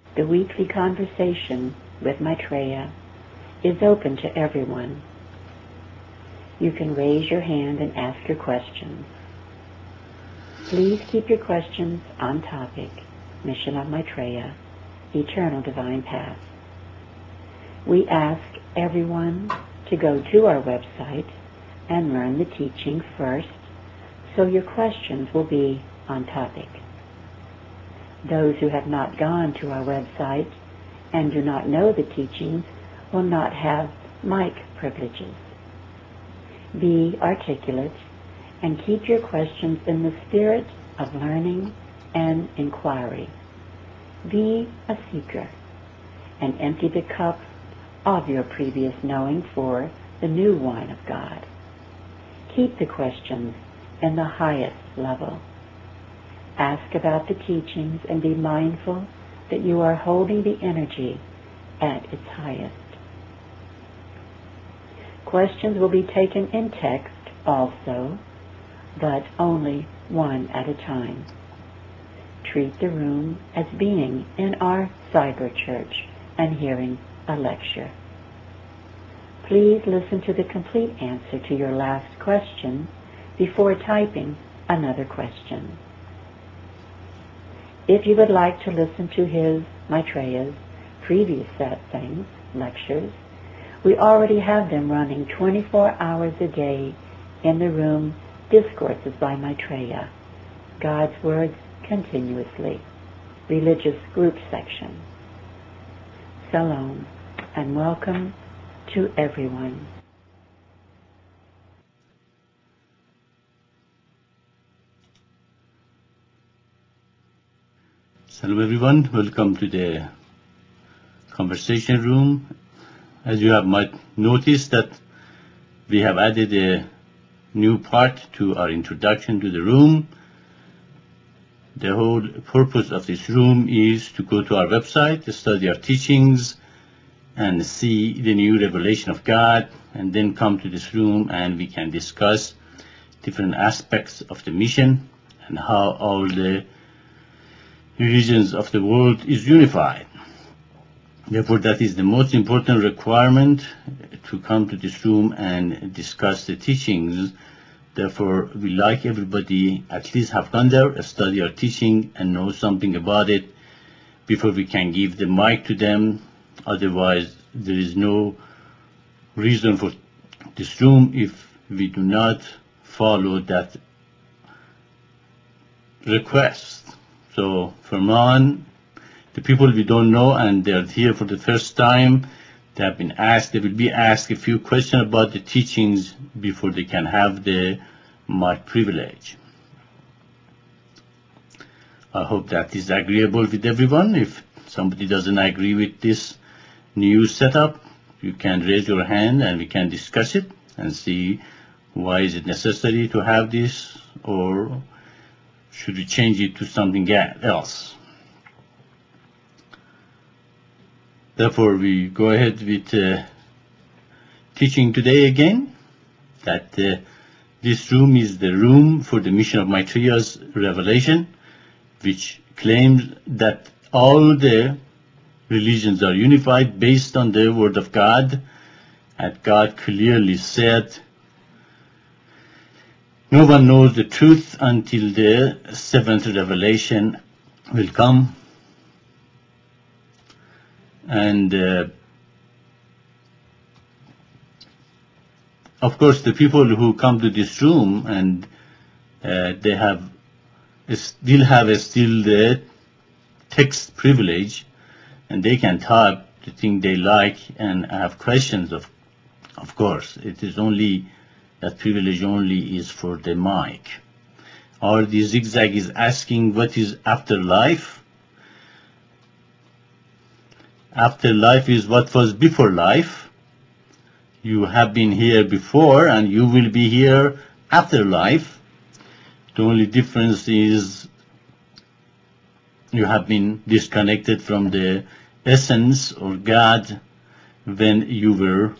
The weekly conversation with Maitreya is open to everyone. You can raise your hand and ask your questions. Please keep your questions on topic, Mission of Maitreya, Eternal Divine Path. We ask everyone to go to our website and learn the teaching first, so your questions will be on topic. Those who have not gone to our website and do not know the teachings will not have mic privileges. Be articulate and keep your questions in the spirit of learning and inquiry. Be a seeker and empty the cup of your previous knowing for the new wine of God. Keep the questions in the highest level. Ask about the teachings and be mindful that you are holding the energy at its highest. Questions will be taken in text also, but only one at a time. Treat the room as being in our cyber church and hearing a lecture. Please listen to the complete answer to your last question before typing another question. If you would like to listen to his, Maitreya's, previous lectures, we already have them running 24 hours a day in the room Discourses by Maitreya, God's Words Continuously, Religious Group Section. Salam and welcome to everyone. Hello everyone, welcome to the conversation room. As you might notice that we have added a new part to our introduction to the room. The whole purpose of this room is to go to our website, study our teachings, and see the new revelation of God, and then come to this room and we can discuss different aspects of the mission and how all the religions of the world is unified. Therefore, that is the most important requirement, to come to this room and discuss the teachings. Therefore, we like everybody at least have gone there, study our teaching, and know something about it before we can give the mic to them. Otherwise, there is no reason for this room if we do not follow that request. So from on, the people we don't know and they're here for the first time, they will be asked a few questions about the teachings before they can have the mic privilege. I hope that is agreeable with everyone. If somebody doesn't agree with this new setup, you can raise your hand and we can discuss it and see why is it necessary to have this, or should we change it to something else. Therefore, we go ahead with teaching today again, that this room is the room for the mission of Maitreya's revelation, which claims that all the religions are unified based on the Word of God, and God clearly said, no one knows the truth until the seventh revelation will come. And of course, the people who come to this room and they still have the text privilege, and they can type the thing they like and have questions. Of course, it is only that privilege only is for the mic. Or the zigzag is asking, what is afterlife? Afterlife is what was before life. You have been here before and you will be here after life. The only difference is you have been disconnected from the essence or God when you were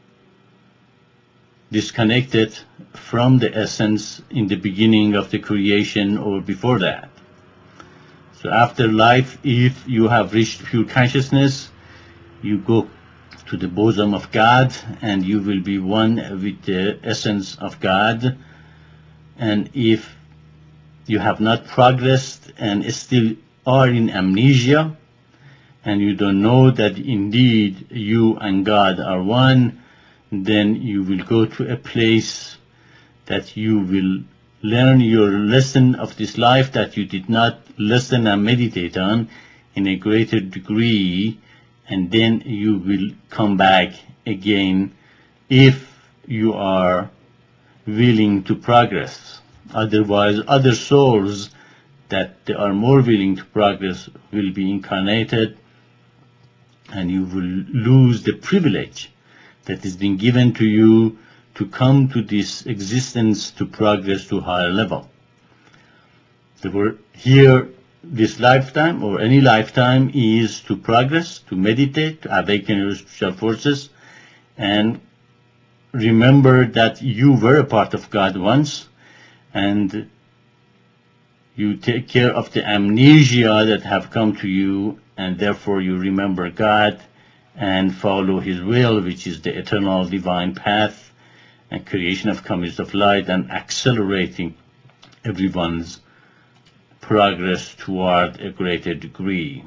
disconnected from the essence in the beginning of the creation or before that. So after life, if you have reached pure consciousness, you go to the bosom of God, and you will be one with the essence of God. And if you have not progressed and still are in amnesia, and you don't know that indeed you and God are one, then you will go to a place that you will learn your lesson of this life that you did not listen and meditate on in a greater degree, and then you will come back again if you are willing to progress. Otherwise, other souls that they are more willing to progress will be incarnated, and you will lose the privilege that has been given to you to come to this existence to progress to a higher level. Therefore, here, this lifetime or any lifetime is to progress, to meditate, to awaken your spiritual forces, and remember that you were a part of God once, and you take care of the amnesia that have come to you, and therefore you remember God and follow His will, which is the eternal divine path and creation of communities of light, and accelerating everyone's progress toward a greater degree.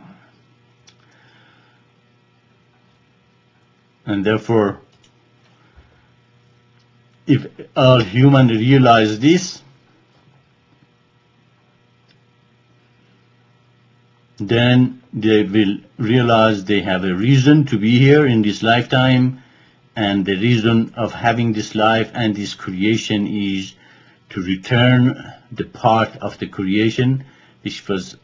And therefore, if all humans realize this, then they will realize they have a reason to be here in this lifetime, and the reason of having this life and this creation is to return the part of the creation which was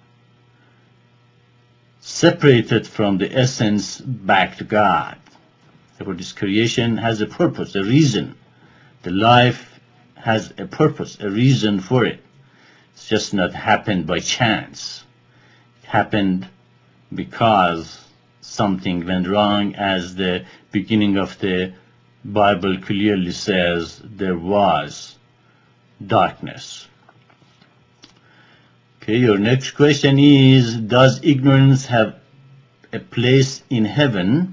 separated from the essence back to God. Therefore, this creation has a purpose, a reason. The life has a purpose, a reason for it. It's just not happened by chance. It happened because something went wrong, as the beginning of the Bible clearly says there was darkness. Okay, your next question is, does ignorance have a place in heaven?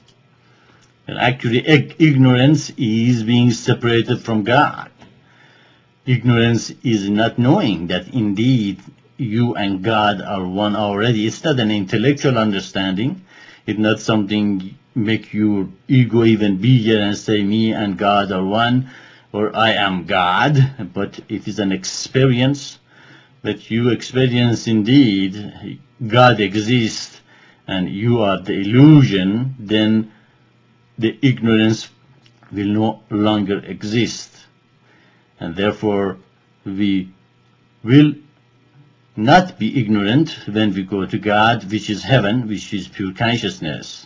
And actually, ignorance is being separated from God. Ignorance is not knowing that indeed you and God are one already. It's not an intellectual understanding. It's not something make your ego even bigger and say me and God are one, or I am God, but it is an experience that you experience indeed God exists and you are the illusion. Then the ignorance will no longer exist, and therefore we will not be ignorant when we go to God, which is heaven, which is pure consciousness.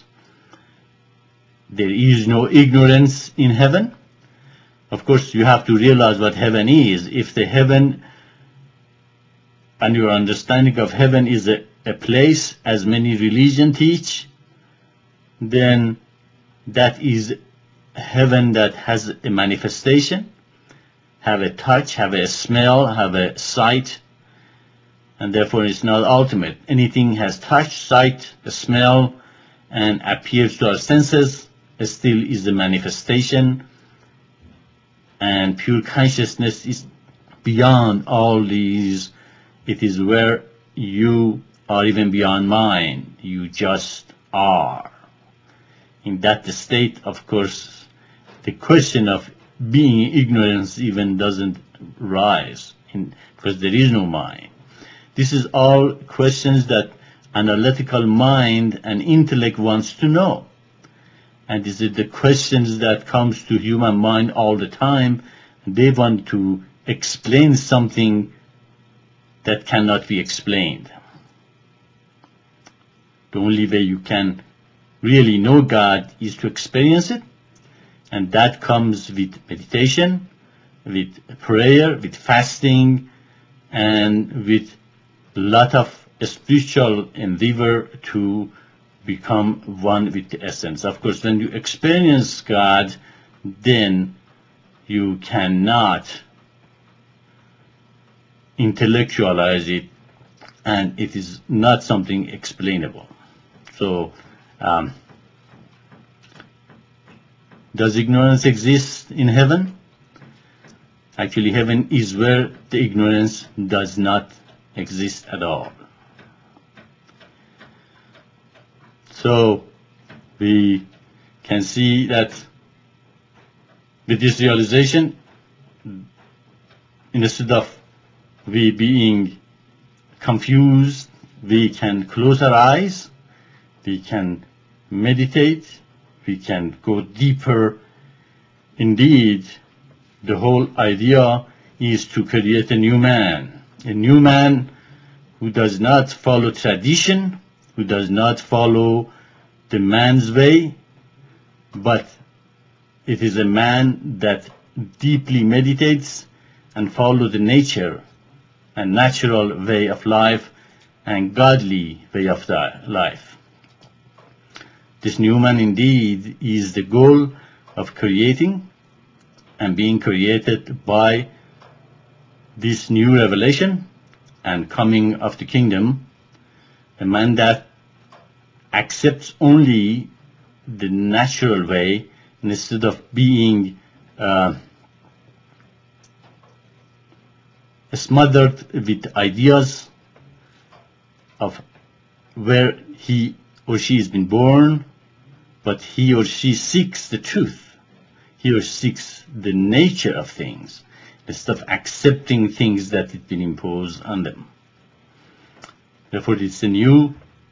There is no ignorance in heaven. Of course, you have to realize what heaven is. If the heaven and your understanding of heaven is a place, as many religions teach, then that is heaven that has a manifestation, have a touch, have a smell, have a sight, and therefore it's not ultimate. Anything has touch, sight, a smell, and appears to our senses, still is a manifestation, and pure consciousness is beyond all these. It is where you are even beyond mind. You just are. In that state, of course, the question of being ignorance even doesn't rise, because there is no mind. This is all questions that analytical mind and intellect wants to know. And this is the questions that comes to human mind all the time. They want to explain something that cannot be explained. The only way you can really know God is to experience it, and that comes with meditation, with prayer, with fasting, and with a lot of spiritual endeavor to become one with the essence. Of course, when you experience God, then you cannot intellectualize it and it is not something explainable. So, does ignorance exist in heaven? Actually, heaven is where the ignorance does not exist at all. So, we can see that with this realization, instead of we being confused, we can close our eyes, we can meditate, we can go deeper. Indeed, the whole idea is to create a new man who does not follow tradition, who does not follow the man's way, but it is a man that deeply meditates and follows the nature and natural way of life and godly way of life. This new man indeed is the goal of creating and being created by this new revelation and coming of the kingdom, a man that accepts only the natural way instead of being smothered with ideas of where he or she has been born, but he or she seeks the truth. He or she seeks the nature of things instead of accepting things that have been imposed on them. Therefore, it's a new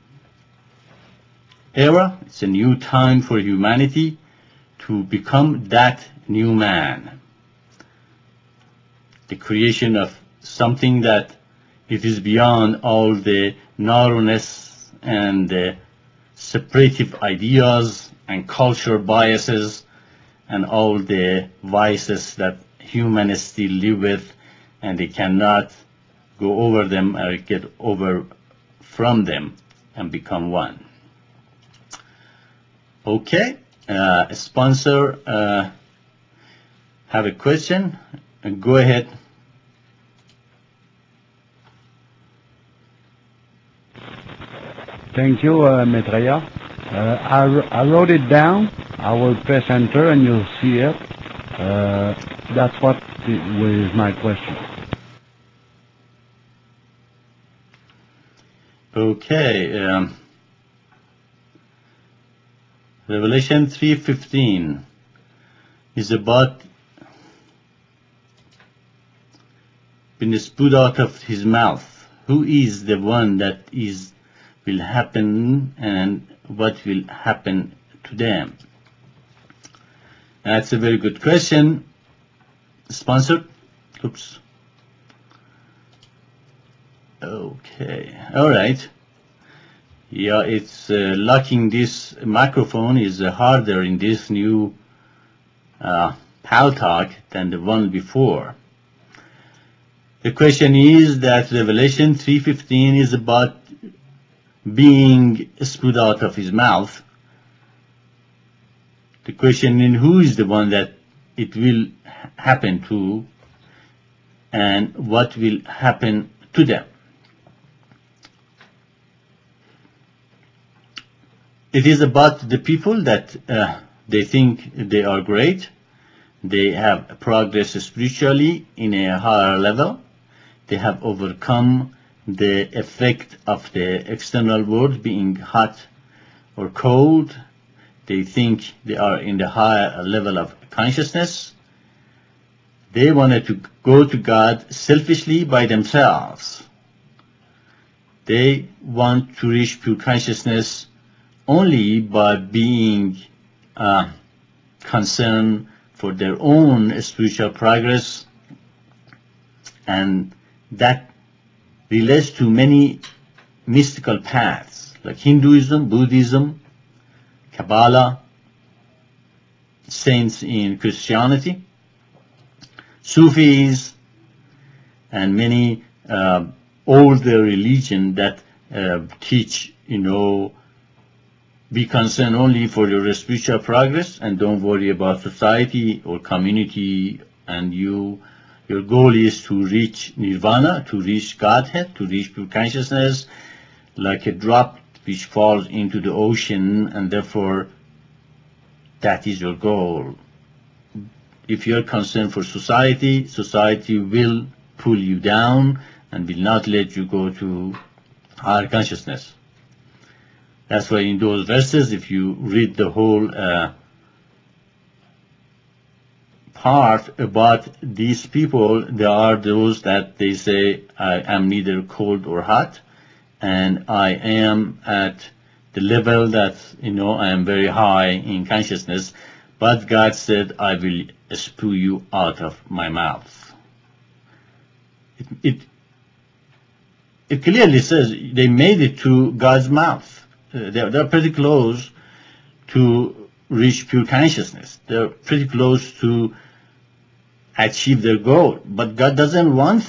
era, it's a new time for humanity to become that new man. The creation of something that it is beyond all the narrowness and the separative ideas and cultural biases and all the vices that humans still live with, and they cannot go over them or get over from them and become one. Okay, sponsor have a question? Go ahead. Thank you, Maitreya. I wrote it down. I will press enter and you'll see it. That's what was my question. Okay. Revelation 3:15 is about being spewed out of his mouth. Who is the one that will happen and what will happen to them? That's a very good question. Sponsored? Oops. Okay. All right. Yeah, it's locking this microphone is harder in this new PAL Talk than the one before. The question is that Revelation 3:15 is about being spewed out of his mouth. The question is who is the one that it will happen to and what will happen to them. It is about the people that they think they are great, they have progressed spiritually in a higher level, they have overcome the effect of the external world being hot or cold, they think they are in the higher level of consciousness, they wanted to go to God selfishly by themselves. They want to reach pure consciousness only by being concerned for their own spiritual progress, and that relates to many mystical paths like Hinduism, Buddhism, Kabbalah, saints in Christianity, Sufis, and many older religions that teach, be concerned only for your spiritual progress and don't worry about society or community and you Your goal is to reach nirvana, to reach Godhead, to reach pure consciousness, like a drop which falls into the ocean, and therefore that is your goal. If you are concerned for society, society will pull you down and will not let you go to higher consciousness. That's why in those verses, if you read the whole part about these people, there are those that they say, I am neither cold or hot, and I am at the level that, I am very high in consciousness, but God said, I will spew you out of my mouth. It clearly says they made it to God's mouth. They're pretty close to reach pure consciousness. They're pretty close to achieve their goal. But God doesn't want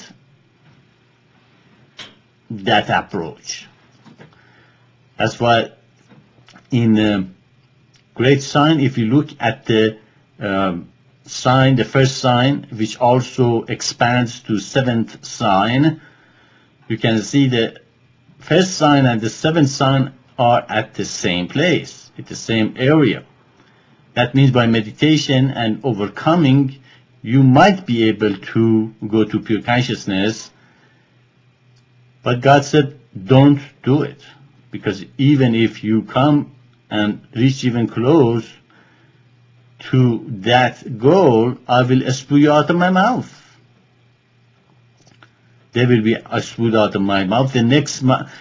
that approach. That's why in Great Sign, if you look at the sign, the first sign, which also expands to seventh sign, you can see the first sign and the seventh sign are at the same place, at the same area. That means by meditation and overcoming, you might be able to go to pure consciousness. But God said, don't do it. Because even if you come and reach even close to that goal, I will spew you out of my mouth. They will be spewed out of my mouth. The next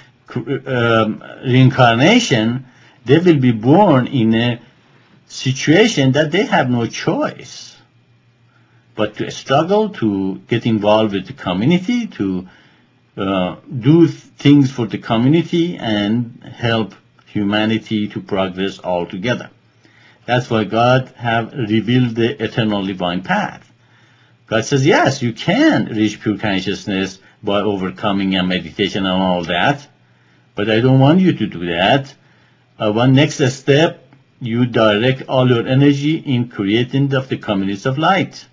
reincarnation, they will be born in a situation that they have no choice but to struggle, to get involved with the community, to do things for the community and help humanity to progress all together. That's why God have revealed the eternal divine path. God says, yes, you can reach pure consciousness by overcoming and meditation and all that, but I don't want you to do that. One next step, you direct all your energy in creating of the communities of light.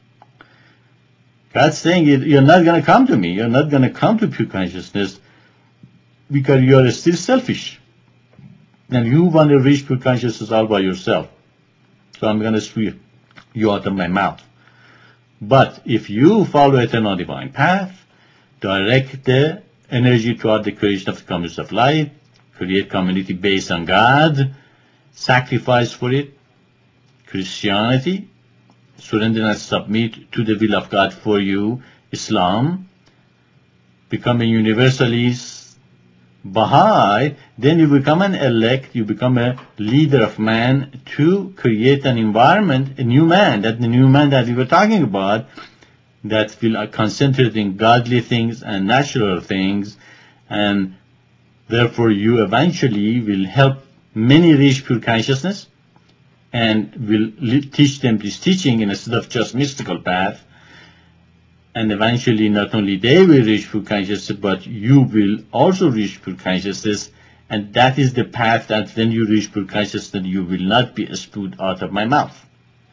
God's saying, you're not going to come to me. You're not going to come to pure consciousness because you are still selfish. And you want to reach pure consciousness all by yourself. So I'm going to spew you out of my mouth. But if you follow eternal divine path, direct the energy toward the creation of the communities of light, create community based on God, sacrifice for it, Christianity, surrender and submit to the will of God for you, Islam, become a universalist, Baha'i, then you become an elect, you become a leader of man to create an environment, a new man, that the new man that we were talking about, that will concentrate in godly things and natural things, and therefore you eventually will help many reach pure consciousness, and will teach them this teaching instead of just mystical path, and eventually not only they will reach pure consciousness, but you will also reach pure consciousness, and that is the path that when you reach pure consciousness, you will not be spewed out of my mouth.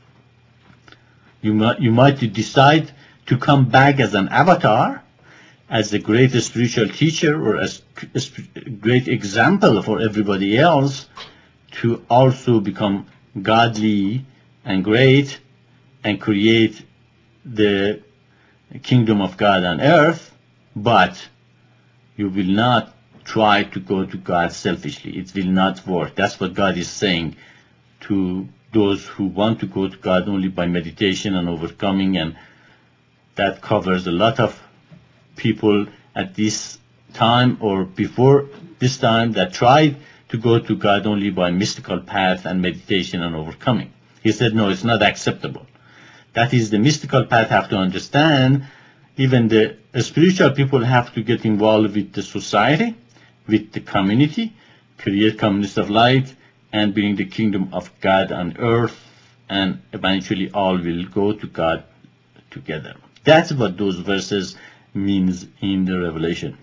You might decide to come back as an avatar, as a great spiritual teacher, or as a great example for everybody else, to also become godly and great and create the kingdom of God on earth, but you will not try to go to God selfishly. It will not work. That's what God is saying to those who want to go to God only by meditation and overcoming, and that covers a lot of people at this time or before this time that tried to go to God only by mystical path and meditation and overcoming. He said, no, it's not acceptable. That is the mystical path have to understand. Even the spiritual people have to get involved with the society, with the community, create communities of light, and bring the kingdom of God on earth, and eventually all will go to God together. That's what those verses means in the Revelation.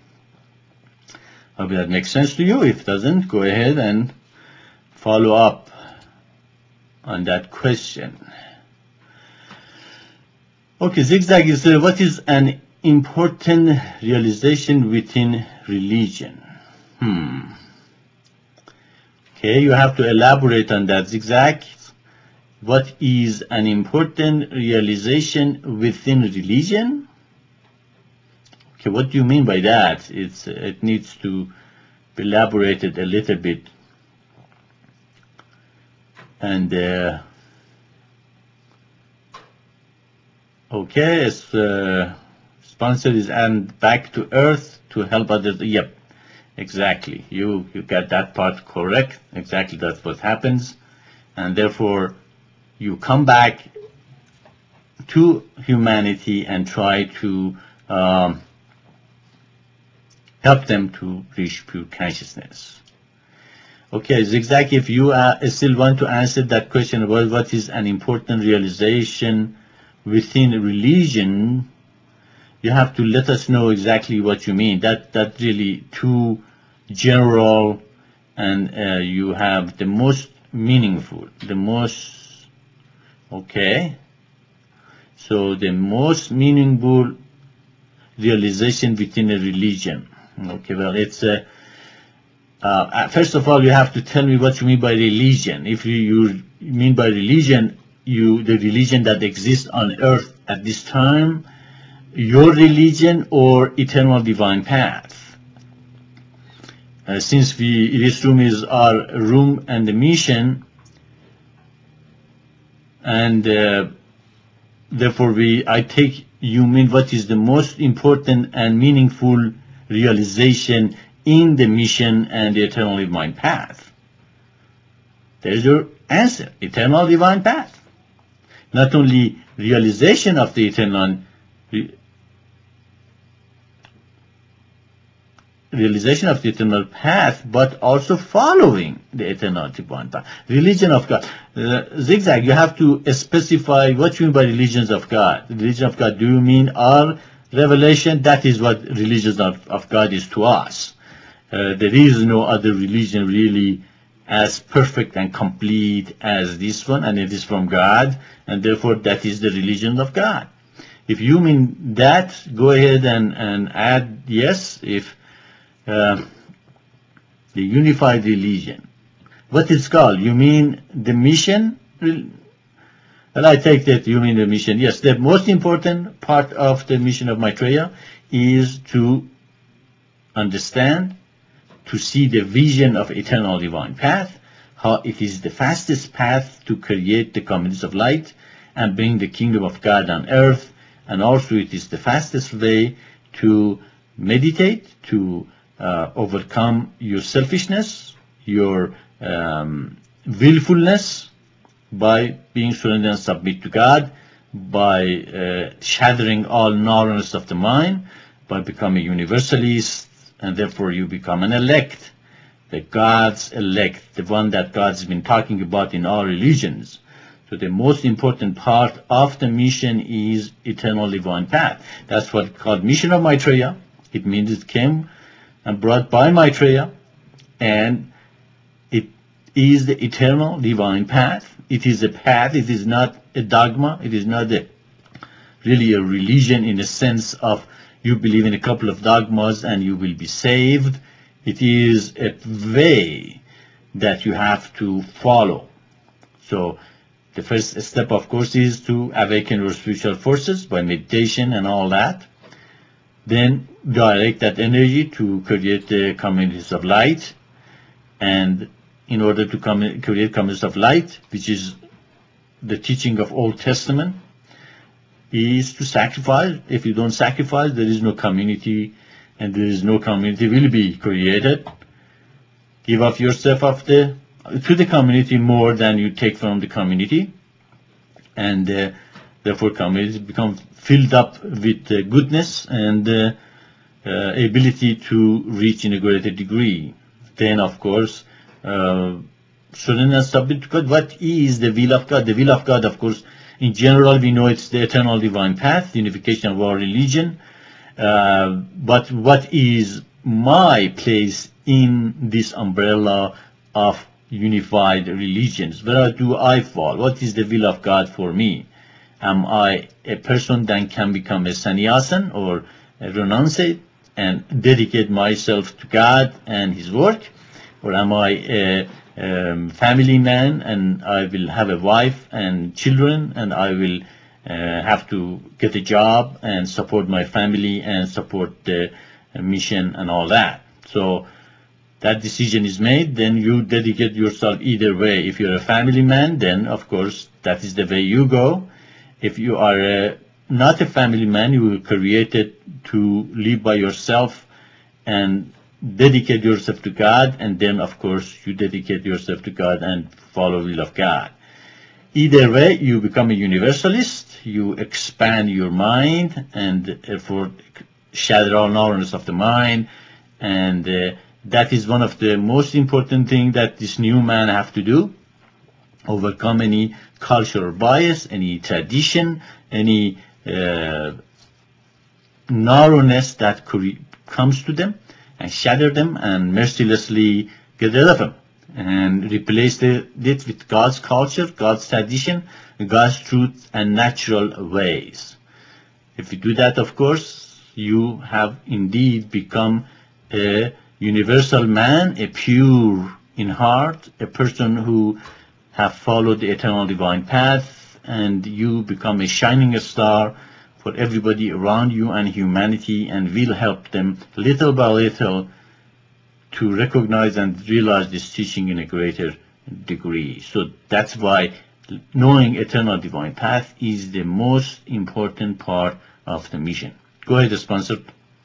Hope that makes sense to you. If it doesn't, go ahead and follow up on that question. Okay, Zigzag is what is an important realization within religion? Okay, you have to elaborate on that, Zigzag. What is an important realization within religion? Okay, what do you mean by that? It needs to be elaborated a little bit. And okay, sponsor is and back to earth to help others. Yep, exactly. You got that part correct. Exactly, that's what happens, and therefore you come back to humanity and try to help them to reach pure consciousness. Okay, Zigzag, if you still want to answer that question about what is an important realization within religion, you have to let us know exactly what you mean. That's really too general, and you have the most meaningful, okay. So the most meaningful realization within a religion. Okay, well, it's first of all, you have to tell me what you mean by religion. If you mean by religion, the religion that exists on earth at this time, your religion or eternal divine path. Since this room is our room and the mission, and therefore I take you mean what is the most important and meaningful realization in the mission and the eternal divine path. There's your answer, eternal divine path. Not only realization of the eternal realization of the eternal path, but also following the eternal divine path. Religion of God. Zigzag, you have to specify what you mean by religions of God. Religion of God, do you mean our revelation? That is what religion of God is to us. There is no other religion really as perfect and complete as this one, and it is from God, and therefore that is the religion of God. If you mean that, go ahead and add yes. If the unified religion, what it's called, you mean the mission? Well, I take that you mean the mission. Yes, the most important part of the mission of Maitreya is to understand, to see the vision of eternal divine path, how it is the fastest path to create the communities of light and bring the kingdom of God on earth, and also it is the fastest way to meditate, to overcome your selfishness, your willfulness, by being surrendered and submit to God, by shattering all narrowness of the mind, by becoming universalist, and therefore you become an elect, the God's elect, the one that God's been talking about in all religions. So the most important part of the mission is eternal divine path. That's what it's called mission of Maitreya. It means it came and brought by Maitreya, and it is the eternal divine path. It is a path. It is not a dogma. It is not really a religion in the sense of you believe in a couple of dogmas and you will be saved. It is a way that you have to follow. So the first step, of course, is to awaken your spiritual forces by meditation and all that. Then direct that energy to create the communities of light. And in order to create communities of light, which is the teaching of Old Testament, is to sacrifice. If you don't sacrifice, there is no community, and there is no community will be created. Give of yourself to the community more than you take from the community, and therefore communities become filled up with goodness and ability to reach in a greater degree. Then, of course, surrender and submit to God. What is the will of God? The will of God, of course, in general, we know it's the eternal divine path, the unification of our religion. But what is my place in this umbrella of unified religions? Where do I fall? What is the will of God for me? Am I a person that can become a sannyasin or a renunciate and dedicate myself to God and His work? Or am I a family man and I will have a wife and children and I will have to get a job and support my family and support the mission and all that? So that decision is made, then you dedicate yourself either way. If you're a family man, then of course that is the way you go. If you are not a family man, you were created to live by yourself and dedicate yourself to God, and then of course you dedicate yourself to God and follow the will of God. Either way, you become a universalist, you expand your mind and therefore shatter all narrowness of the mind, and that is one of the most important things that this new man have to do. Overcome any cultural bias, any tradition, any narrowness that comes to them, and shatter them and mercilessly get rid of them and replace it with God's culture, God's tradition, God's truth and natural ways. If you do that, of course, you have indeed become a universal man, a pure in heart, a person who have followed the eternal divine path, and you become a shining star for everybody around you and humanity, and will help them little by little to recognize and realize this teaching in a greater degree. So that's why knowing eternal divine path is the most important part of the mission. Go ahead, sponsor.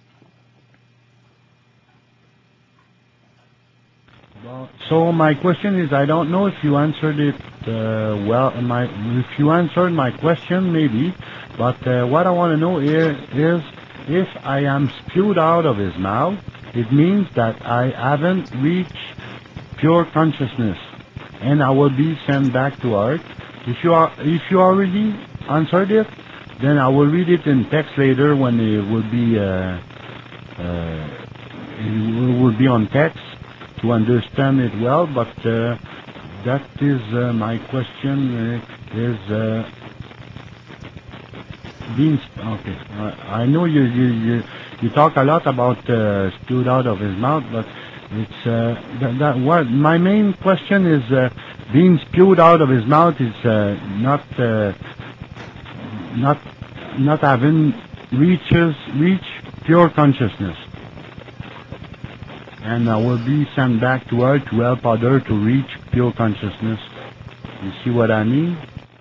So my question is, I don't know if you answered it well. If you answered my question, maybe. But what I want to know is if I am spewed out of his mouth, it means that I haven't reached pure consciousness, and I will be sent back to earth. If you already answered it, then I will read it in text later when it will be on text to understand it well. But that is my question. Okay. I know you talk a lot about spewed out of his mouth, but it's what my main question is. Being spewed out of his mouth is not having reached pure consciousness, and I will be sent back to earth to help others to reach pure consciousness. You see what I mean?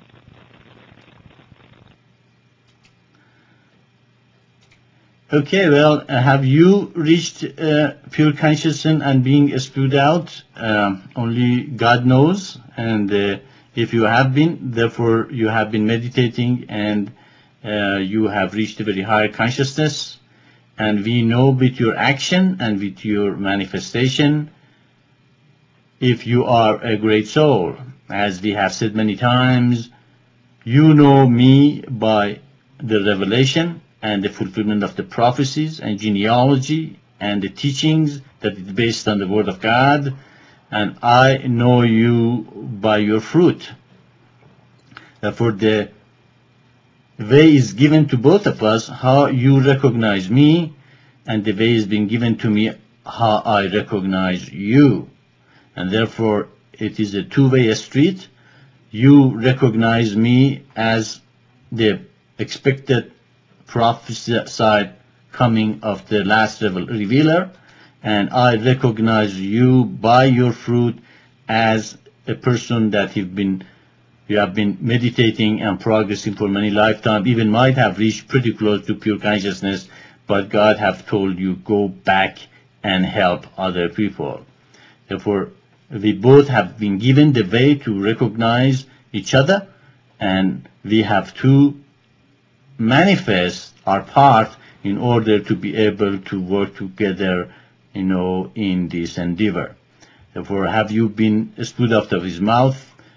Okay, well, have you reached pure consciousness and being spewed out? Only God knows. And if you have been, therefore you have been meditating and you have reached a very high consciousness. And we know with your action and with your manifestation, if you are a great soul. As we have said many times, you know me by the revelation and the fulfillment of the prophecies and genealogy and the teachings that is based on the Word of God, and I know you by your fruit. Therefore, the way is given to both of us how you recognize me, and the way is being given to me how I recognize you. And therefore, it is a two-way street. You recognize me as the expected prophesied coming of the last revealer, and I recognize you by your fruit as a person that you have been meditating and progressing for many lifetimes, even might have reached pretty close to pure consciousness, but God have told you go back and help other people. Therefore, we both have been given the way to recognize each other, and we have to manifest our part in order to be able to work together, in this endeavor. Therefore, have you been spewed out of his mouth?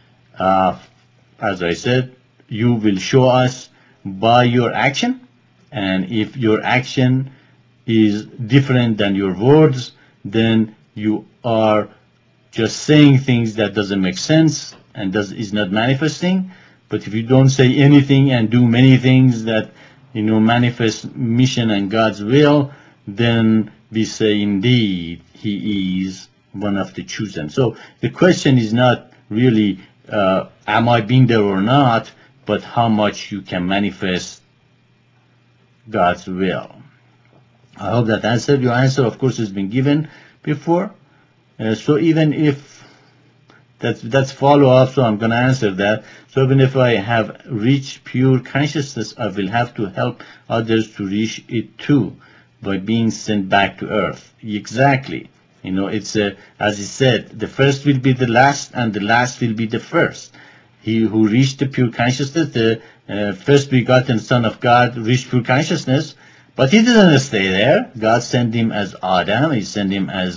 As I said, you will show us by your action, and if your action is different than your words, then you are just saying things that doesn't make sense and is not manifesting. But if you don't say anything and do many things that, manifest mission and God's will, then we say indeed he is one of the chosen. So the question is not really, am I being there or not, but how much you can manifest God's will. I hope that answered your answer. Of course, has been given before. So even if that's follow-up, so I'm going to answer that. So even if I have reached pure consciousness, I will have to help others to reach it too by being sent back to earth. Exactly. It's as he said, the first will be the last, and the last will be the first. He who reached the pure consciousness, the first begotten Son of God, reached pure consciousness, but he didn't stay there. God sent him as Adam. He sent him as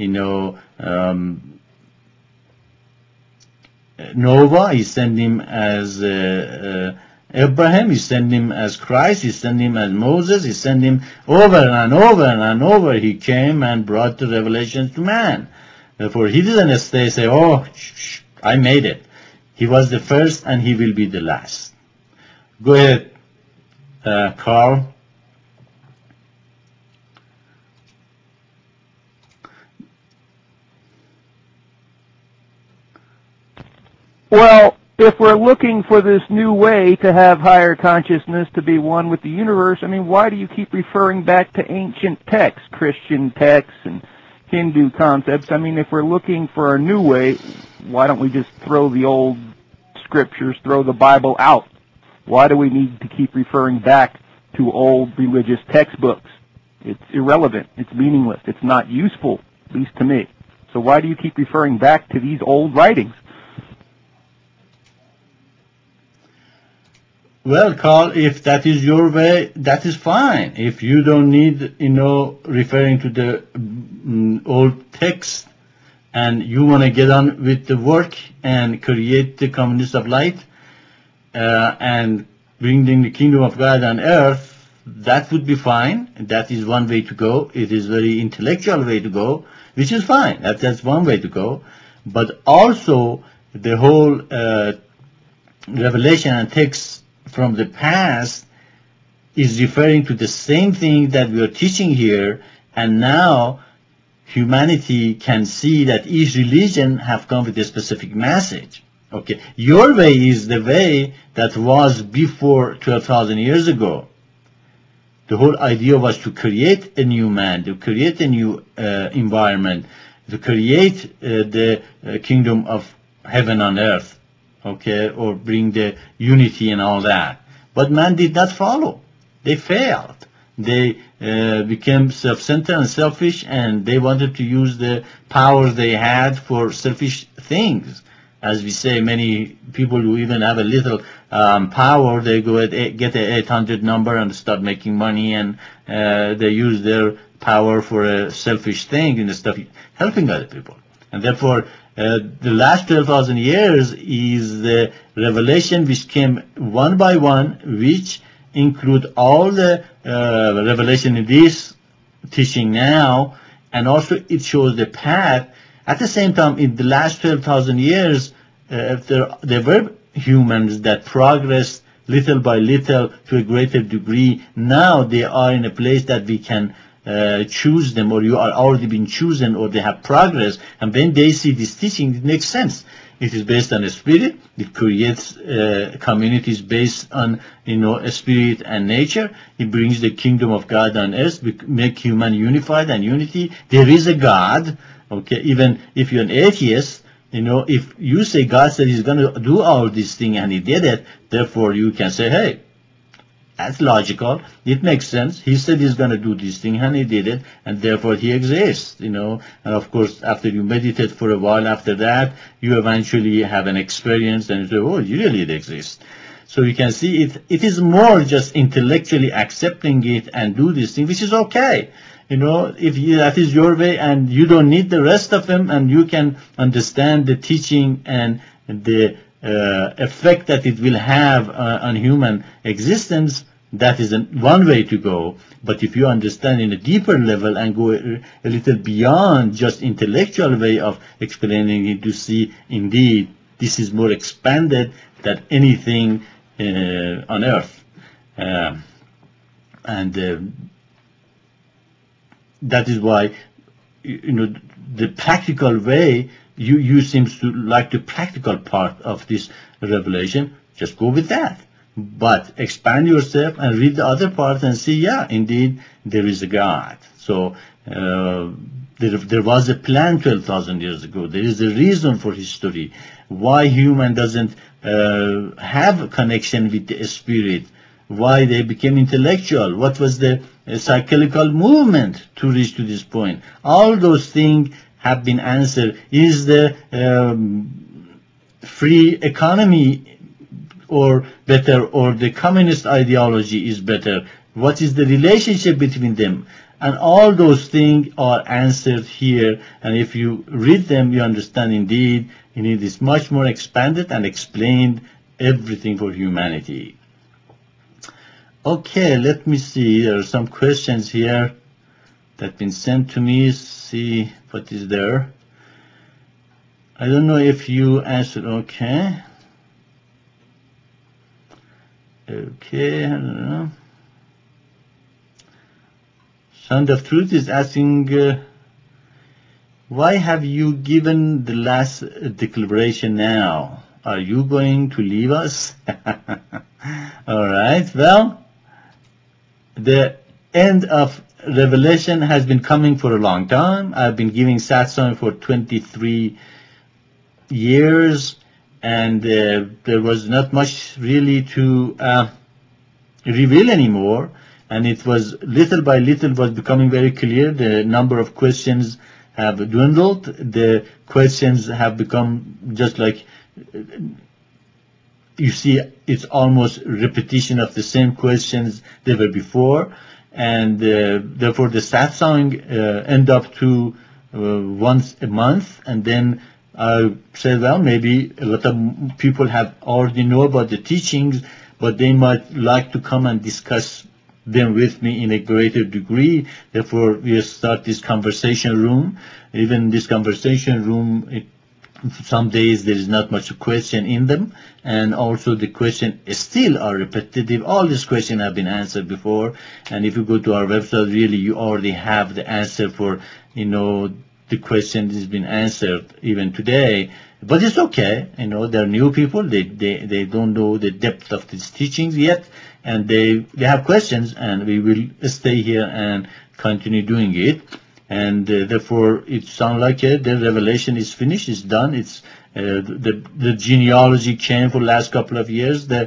Noah. He sent him as Abraham. He sent him as Christ. He sent him as Moses. He sent him over and over and over. He came and brought the revelation to man. Therefore, he didn't stay, say, oh, I made it. He was the first and he will be the last. Go ahead, Carl. Well, if we're looking for this new way to have higher consciousness, to be one with the universe, why do you keep referring back to ancient texts, Christian texts and Hindu concepts? If we're looking for a new way, why don't we just throw the old scriptures, throw the Bible out? Why do we need to keep referring back to old religious textbooks? It's irrelevant. It's meaningless. It's not useful, at least to me. So why do you keep referring back to these old writings? Well, Carl, if that is your way, that is fine. If you don't need, referring to the old text, and you want to get on with the work and create the communities of light, and bringing the kingdom of God on earth, that would be fine. That is one way to go. It is very intellectual way to go, which is fine. That's one way to go. But also, the whole revelation and text from the past is referring to the same thing that we are teaching here, and now humanity can see that each religion have come with a specific message. Okay, your way is the way that was before 12,000 years ago. The whole idea was to create a new man, to create a new environment, to create the kingdom of heaven on earth. Okay, or bring the unity and all that. But man did not follow. They failed. They became self-centered and selfish, and they wanted to use the powers they had for selfish things. As we say, many people who even have a little power, they go and get a 800 number and start making money, and they use their power for a selfish thing instead of helping other people. And therefore, the last 12,000 years is the revelation which came one by one, which include all the revelation in this teaching now, and also it shows the path. At the same time, in the last 12,000 years, there were humans that progressed little by little to a greater degree. Now they are in a place that we can choose them, or you are already been chosen, or they have progress, and when they see this teaching, it makes sense. It is based on a spirit. It creates communities based on a spirit and nature. It brings the kingdom of God on earth, make human unified and unity. There is a God. Okay, even if you're an atheist, if you say God said He's going to do all this thing and He did it, therefore you can say, hey, that's logical. It makes sense. He said He's going to do this thing, and He did it, and therefore He exists, And of course, after you meditate for a while after that, you eventually have an experience, and you say, oh, really it exists. So you can see it is more just intellectually accepting it and do this thing, which is okay. If that is your way and you don't need the rest of them, and you can understand the teaching and the effect that it will have on human existence, that is one way to go. But if you understand in a deeper level and go a little beyond just intellectual way of explaining it, to see indeed this is more expanded than anything on earth. That is why, the practical way, you seems to like the practical part of this revelation. Just go with that. But expand yourself and read the other part and see, yeah, indeed, there is a God. So there was a plan 12,000 years ago. There is a reason for history. Why human doesn't have a connection with the spirit. Why they became intellectual. What was the cyclical movement to reach to this point. All those things have been answered. Is the free economy or better, or the communist ideology is better? What is the relationship between them? And all those things are answered here, and if you read them, you understand indeed it is much more expanded and explained everything for humanity. Okay, let me see. There are some questions here that have been sent to me. See what is there. I don't know if you answered. Okay. Okay, I don't know. Sound of Truth is asking, why have you given the last declaration now? Are you going to leave us? All right, well, the end of Revelation has been coming for a long time. I've been giving satsang for 23 years, and there was not much really to reveal anymore. And it was little by little was becoming very clear. The number of questions have dwindled. The questions have become just like, you see, it's almost repetition of the same questions they were before. And therefore the satsang end up to once a month. And then I said, well, maybe a lot of people have already know about the teachings, but they might like to come and discuss them with me in a greater degree. Therefore, we start this conversation room. Even this conversation room, some days there is not much question in them, and also the question still are repetitive. All these questions have been answered before, and if you go to our website, really you already have the answer for, the question has been answered even today. But it's okay, they're new people, they don't know the depth of these teachings yet, and they have questions, and we will stay here and continue doing it. And therefore, it sounds like the revelation is finished, it's done. It's the genealogy chain for the last couple of years, the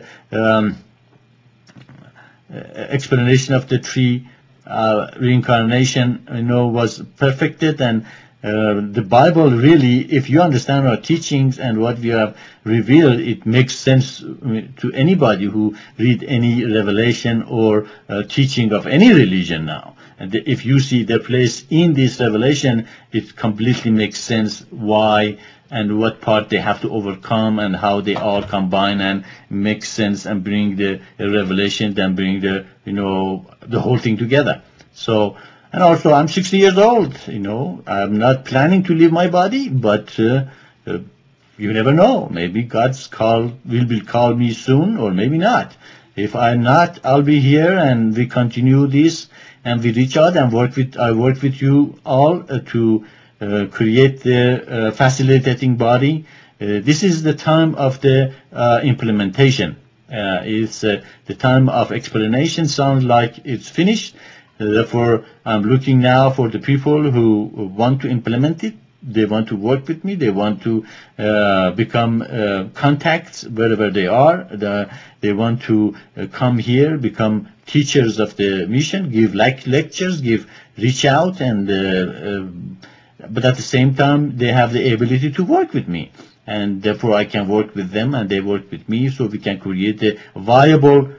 explanation of the three reincarnation, was perfected, and the Bible really, if you understand our teachings and what we have revealed, it makes sense to anybody who read any revelation or teaching of any religion now. And if you see their place in this revelation, it completely makes sense why and what part they have to overcome and how they all combine and make sense and bring the revelation, then bring the whole thing together. So, and also I'm 60 years old, I'm not planning to leave my body, but you never know. Maybe God's call will call me soon, or maybe not. If I'm not, I'll be here, and we continue this, and we reach out and I work with you all to create the facilitating body. This is the time of the implementation. It's the time of explanation. Sounds like it's finished. Therefore, I'm looking now for the people who want to implement it. They want to work with me. They want to become contacts wherever they are. They want to come here, become teachers of the mission, give lectures, reach out, and but at the same time, they have the ability to work with me. And therefore, I can work with them, and they work with me, so we can create a viable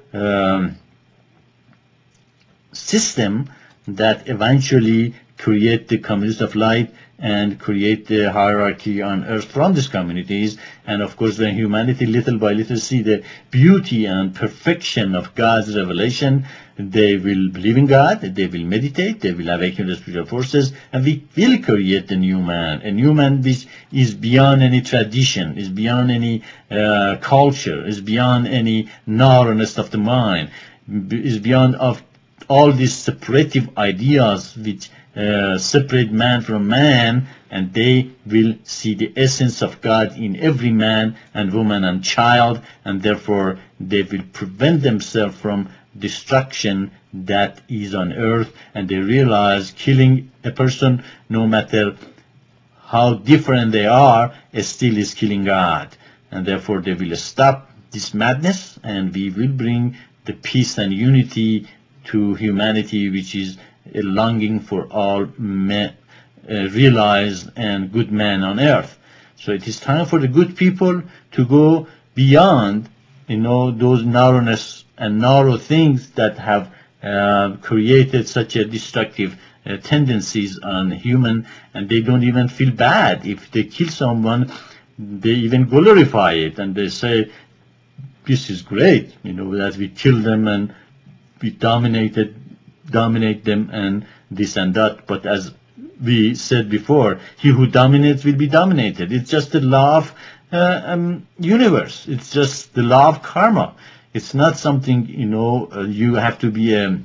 system that eventually create the communities of light and create the hierarchy on earth from these communities. And of course, when humanity little by little see the beauty and perfection of God's revelation, they will believe in God, they will meditate, they will awaken the spiritual forces, and we will create a new man which is beyond any tradition, is beyond any culture, is beyond any narrowness of the mind, is beyond of all these separative ideas which separate man from man, and they will see the essence of God in every man and woman and child, and therefore they will prevent themselves from destruction that is on earth, and they realize killing a person, no matter how different they are, still is killing God, and therefore they will stop this madness, and we will bring the peace and unity to humanity, which is a longing for all men, realized and good men on earth. So it is time for the good people to go beyond, those narrowness and narrow things that have created such a destructive tendencies on human, and they don't even feel bad if they kill someone. They even glorify it, and they say, this is great, that we kill them and we dominate them and this and that. But as we said before, he who dominates will be dominated. It's just the law of universe. It's just the law of karma. It's not something, you have to be a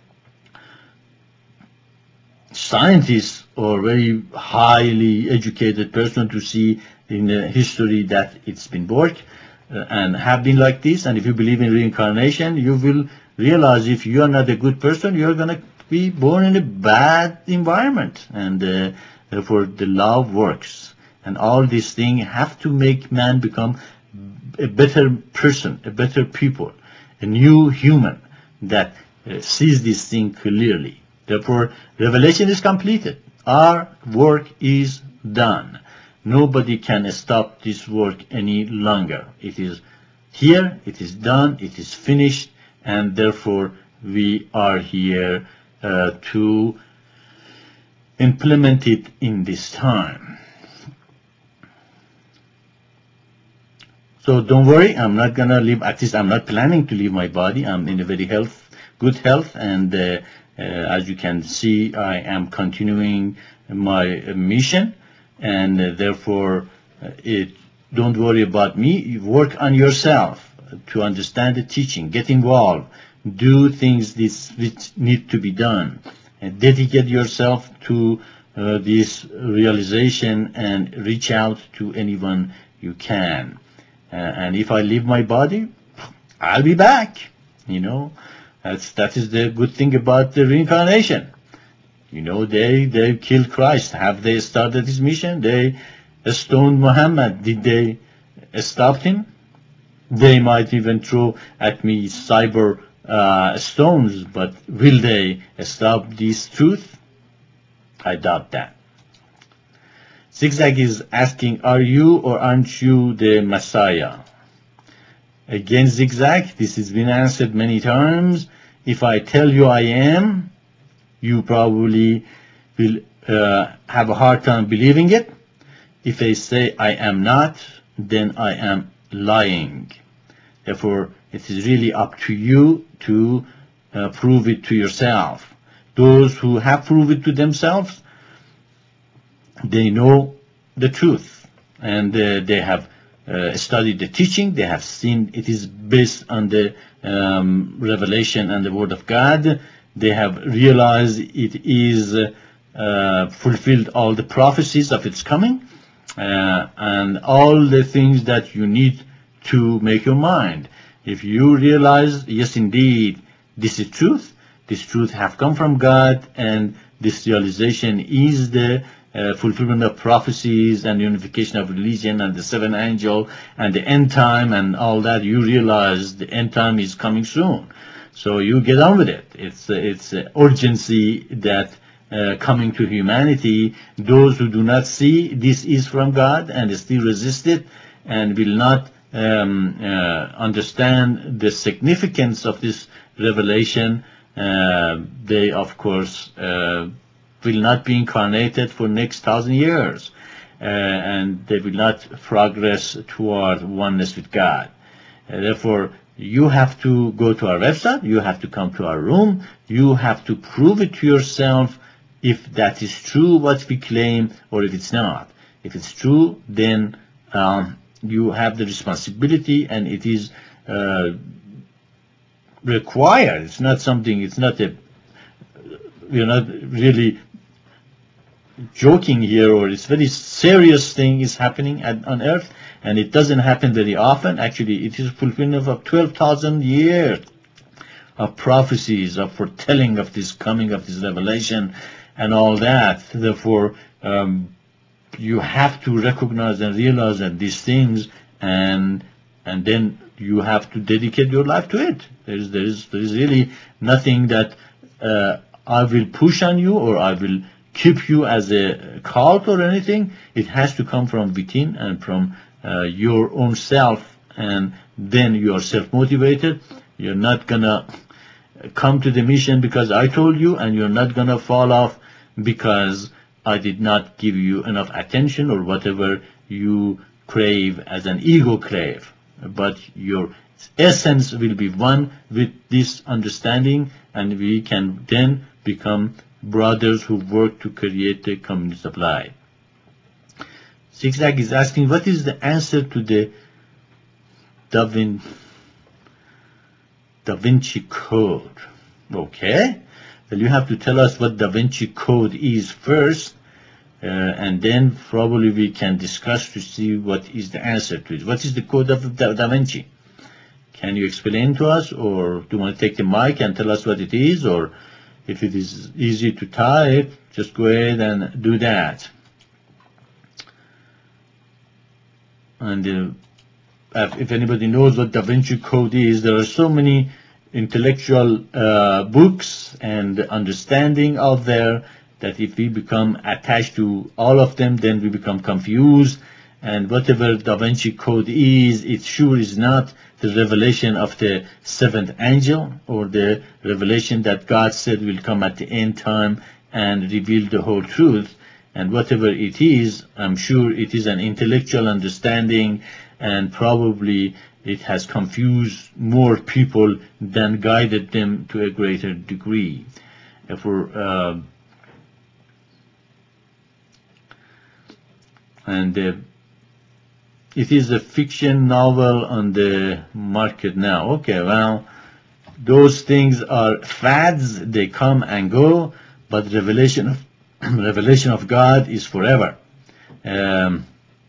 scientist or very highly educated person to see in history that it's been worked and have been like this. And if you believe in reincarnation, you will realize if you are not a good person, you're going to be born in a bad environment. And therefore the law works. And all these things have to make man become a better person, a better people, a new human that sees this thing clearly. Therefore, revelation is completed. Our work is done. Nobody can stop this work any longer. It is here, it is done, it is finished, and therefore we are here to implement it in this time. So don't worry, I'm not going to leave, at least I'm not planning to leave my body. I'm in a very good health, and as you can see, I am continuing my mission, and therefore don't worry about me. You work on yourself to understand the teaching, get involved, do things which need to be done, and dedicate yourself to this realization and reach out to anyone you can. And if I leave my body, I'll be back. That is the good thing about the reincarnation. They killed Christ. Have they started his mission? They stoned Muhammad. Did they stop him? They might even throw at me cyber stones, but will they stop this truth? I doubt that. Zigzag is asking, are you or aren't you the Messiah? Again, Zigzag, this has been answered many times. If I tell you I am, you probably will have a hard time believing it. If I say I am not, then I am lying. Therefore, it is really up to you to prove it to yourself. Those who have proved it to themselves, they know the truth, and they have studied the teaching. They have seen it is based on the revelation and the word of God. They have realized it is fulfilled all the prophecies of its coming, and all the things that you need to make your mind. If you realize, yes, indeed, this is truth. This truth have come from God, and this realization is the fulfillment of prophecies and unification of religion and the seven angel and the end time and all that. You realize the end time is coming soon, so you get on with it. It's urgency that coming to humanity. Those who do not see this is from God and still resist it and will not understand the significance of this revelation, they of course will not be incarnated for next 1,000 years, and they will not progress toward oneness with God. Therefore, you have to go to our website, you have to come to our room, you have to prove it to yourself if that is true what we claim or if it's not. If it's true, then you have the responsibility, and it is required. It's not something, it's not a, we're not really joking here, or it's very serious thing is happening on earth, and it doesn't happen very often. Actually, it is fulfillment of 12,000 years of prophecies, of foretelling of this coming of this revelation and all that. Therefore, you have to recognize and realize that these things, and then you have to dedicate your life to it. There is really nothing that I will push on you, or I will keep you as a cult or anything. It has to come from within and from your own self, and then you are self-motivated. You're not gonna come to the mission because I told you, and you're not gonna fall off because I did not give you enough attention or whatever you crave as an ego crave. But your essence will be one with this understanding, and we can then become brothers who work to create the community of life. Zigzag is asking, what is the answer to the Da Vinci Code? Okay, well, you have to tell us what Da Vinci Code is first, and then probably we can discuss to see what is the answer to it. What is the code of Da Vinci? Can you explain to us, or do you want to take the mic and tell us what it is, or if it is easy to type, just go ahead and do that. And if anybody knows what Da Vinci Code is, there are so many intellectual books and understanding out there that if we become attached to all of them, then we become confused. And whatever Da Vinci Code is, it sure is not the revelation of the seventh angel, or the revelation that God said will come at the end time and reveal the whole truth. And whatever it is, I'm sure it is an intellectual understanding, and probably it has confused more people than guided them to a greater degree. It is a fiction novel on the market now. Okay, well, those things are fads. They come and go, but revelation of God is forever. And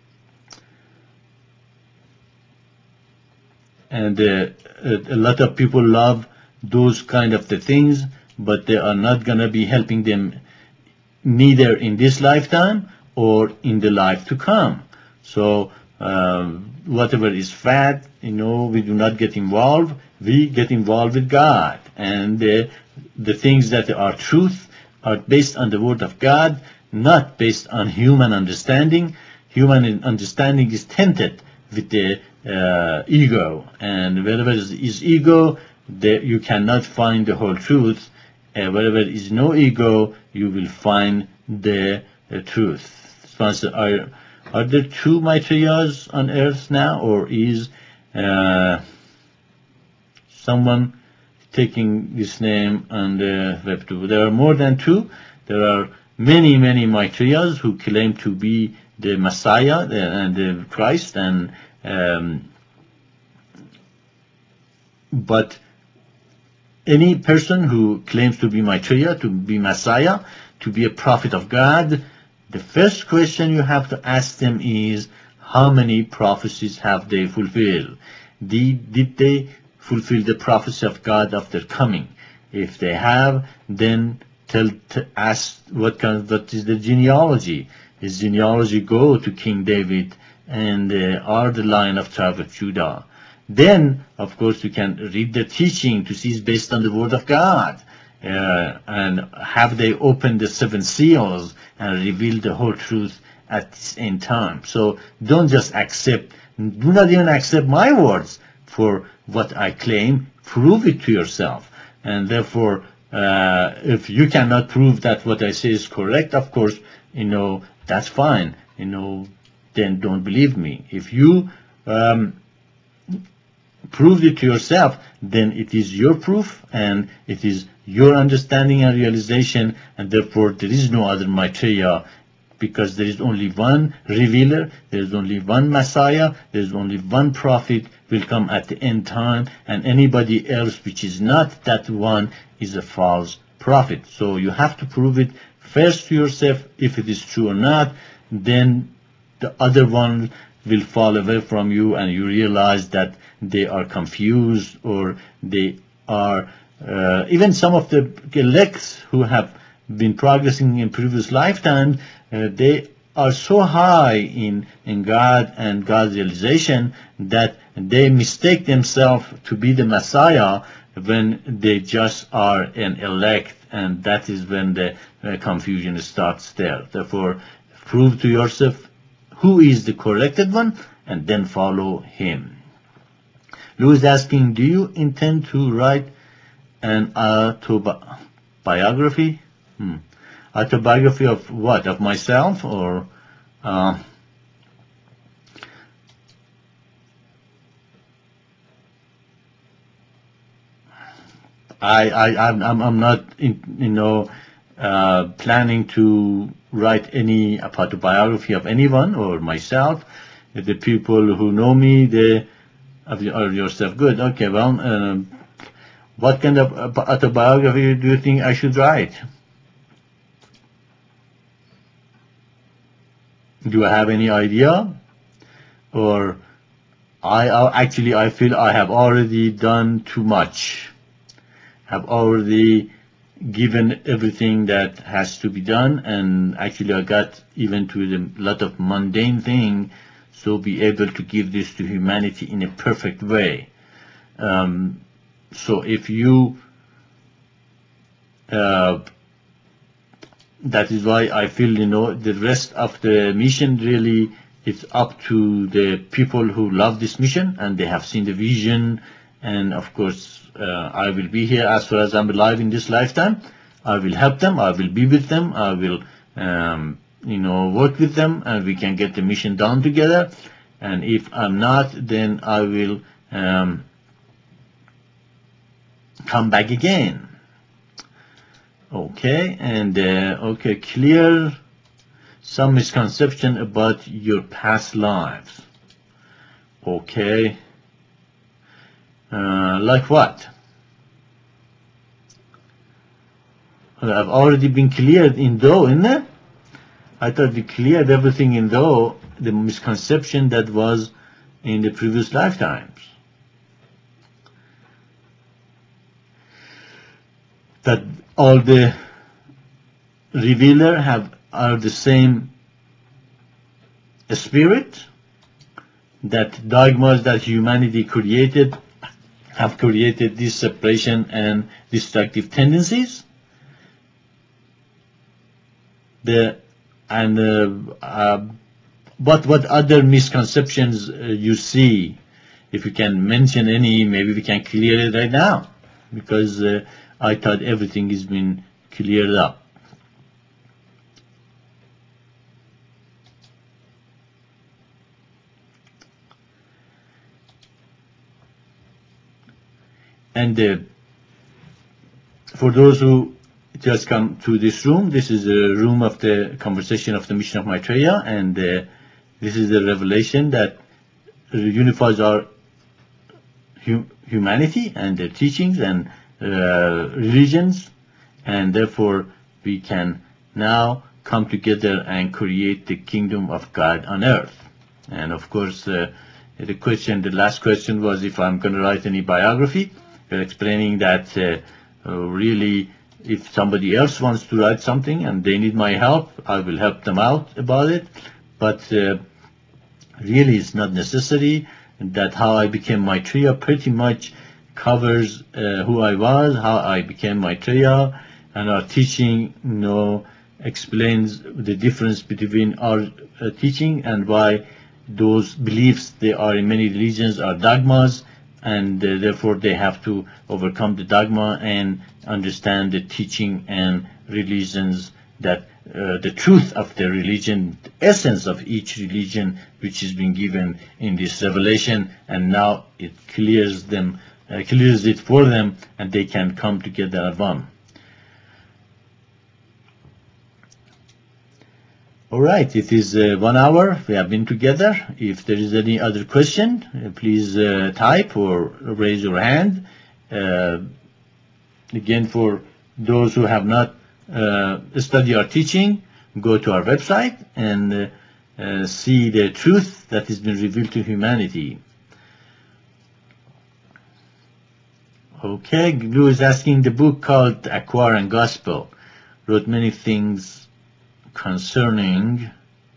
a lot of people love those kind of the things, but they are not going to be helping them neither in this lifetime or in the life to come. So whatever is fad, we do not get involved. We get involved with God, and the things that are truth are based on the Word of God, not based on human understanding. Human understanding is tainted with the ego, and wherever is ego, you cannot find the whole truth. Wherever is no ego, you will find the truth. Sponsor, are there two Maitreyas on earth now, or is someone taking this name on the web too? There are more than two. There are many Maitreyas who claim to be the Messiah and the Christ, and but any person who claims to be Maitreya, to be Messiah, to be a prophet of God, the first question you have to ask them is, how many prophecies have they fulfilled? Did they fulfill the prophecy of God of their coming? If they have, then ask what is the genealogy? His genealogy go to King David and are the line of tribe of Judah. Then, of course, you can read the teaching to see it's based on the Word of God. And have they opened the seven seals and revealed the whole truth at this end time? So don't just accept, do not even accept my words for what I claim. Prove it to yourself. And therefore, If you cannot prove that what I say is correct, of course, that's fine. Then don't believe me. If you proved it to yourself, then it is your proof and it is your understanding and realization, and therefore there is no other Maitreya, because there is only one revealer, there is only one Messiah, there is only one prophet will come at the end time, and anybody else which is not that one is a false prophet. So you have to prove it first to yourself if it is true or not, then the other one will fall away from you and you realize that they are confused, or they are even some of the elects who have been progressing in previous lifetimes, they are so high in God and God's realization that they mistake themselves to be the Messiah when they just are an elect, and that is when the confusion starts there. Therefore, prove to yourself who is the corrected one and then follow him. Lou is asking, do you intend to write an autobiography? Autobiography of what? Of myself, or I'm not planning to write any autobiography of anyone or myself. The people who know me, they are yourself. Good. Okay. Well, what kind of autobiography do you think I should write? Do I have any idea? Or I feel I have already done too much. Have already given everything that has to be done, and actually I got even to a lot of mundane thing, so be able to give this to humanity in a perfect way. So if you that is why I feel, the rest of the mission really it's up to the people who love this mission and they have seen the vision. And of course, I will be here as far as I'm alive in this lifetime. I will help them. I will be with them. I will, work with them, and we can get the mission done together. And if I'm not, then I will come back again. Okay, and clear some misconception about your past lives. Okay, like what? I've already been cleared in though, isn't it? I thought we cleared everything in though, the misconception that was in the previous lifetimes. That all the revealer are the same spirit, that dogmas that humanity created have created this separation and destructive tendencies. What other misconceptions you see? If you can mention any, maybe we can clear it right now, because I thought everything has been cleared up. And for those who just come to this room, this is the room of the conversation of the mission of Maitreya, and this is the revelation that unifies our humanity and their teachings and religions, and therefore we can now come together and create the kingdom of God on earth. And of course, the last question was if I'm going to write any biography. We're explaining that really, if somebody else wants to write something and they need my help, I will help them out about it. But really, it's not necessary. That how I became Maitreya pretty much covers who I was, how I became Maitreya, and our teaching, explains the difference between our teaching and why those beliefs they are in many religions are dogmas, and therefore they have to overcome the dogma and understand the teaching and religions, that the truth of the religion, the essence of each religion which is being given in this revelation, and now it clears it for them, and they can come together as one. All right, it is 1 hour. We have been together. If there is any other question, please type or raise your hand. Again, for those who have not studied our teaching, go to our website and see the truth that has been revealed to humanity. Okay, Lou is asking, the book called Acquire and Gospel wrote many things concerning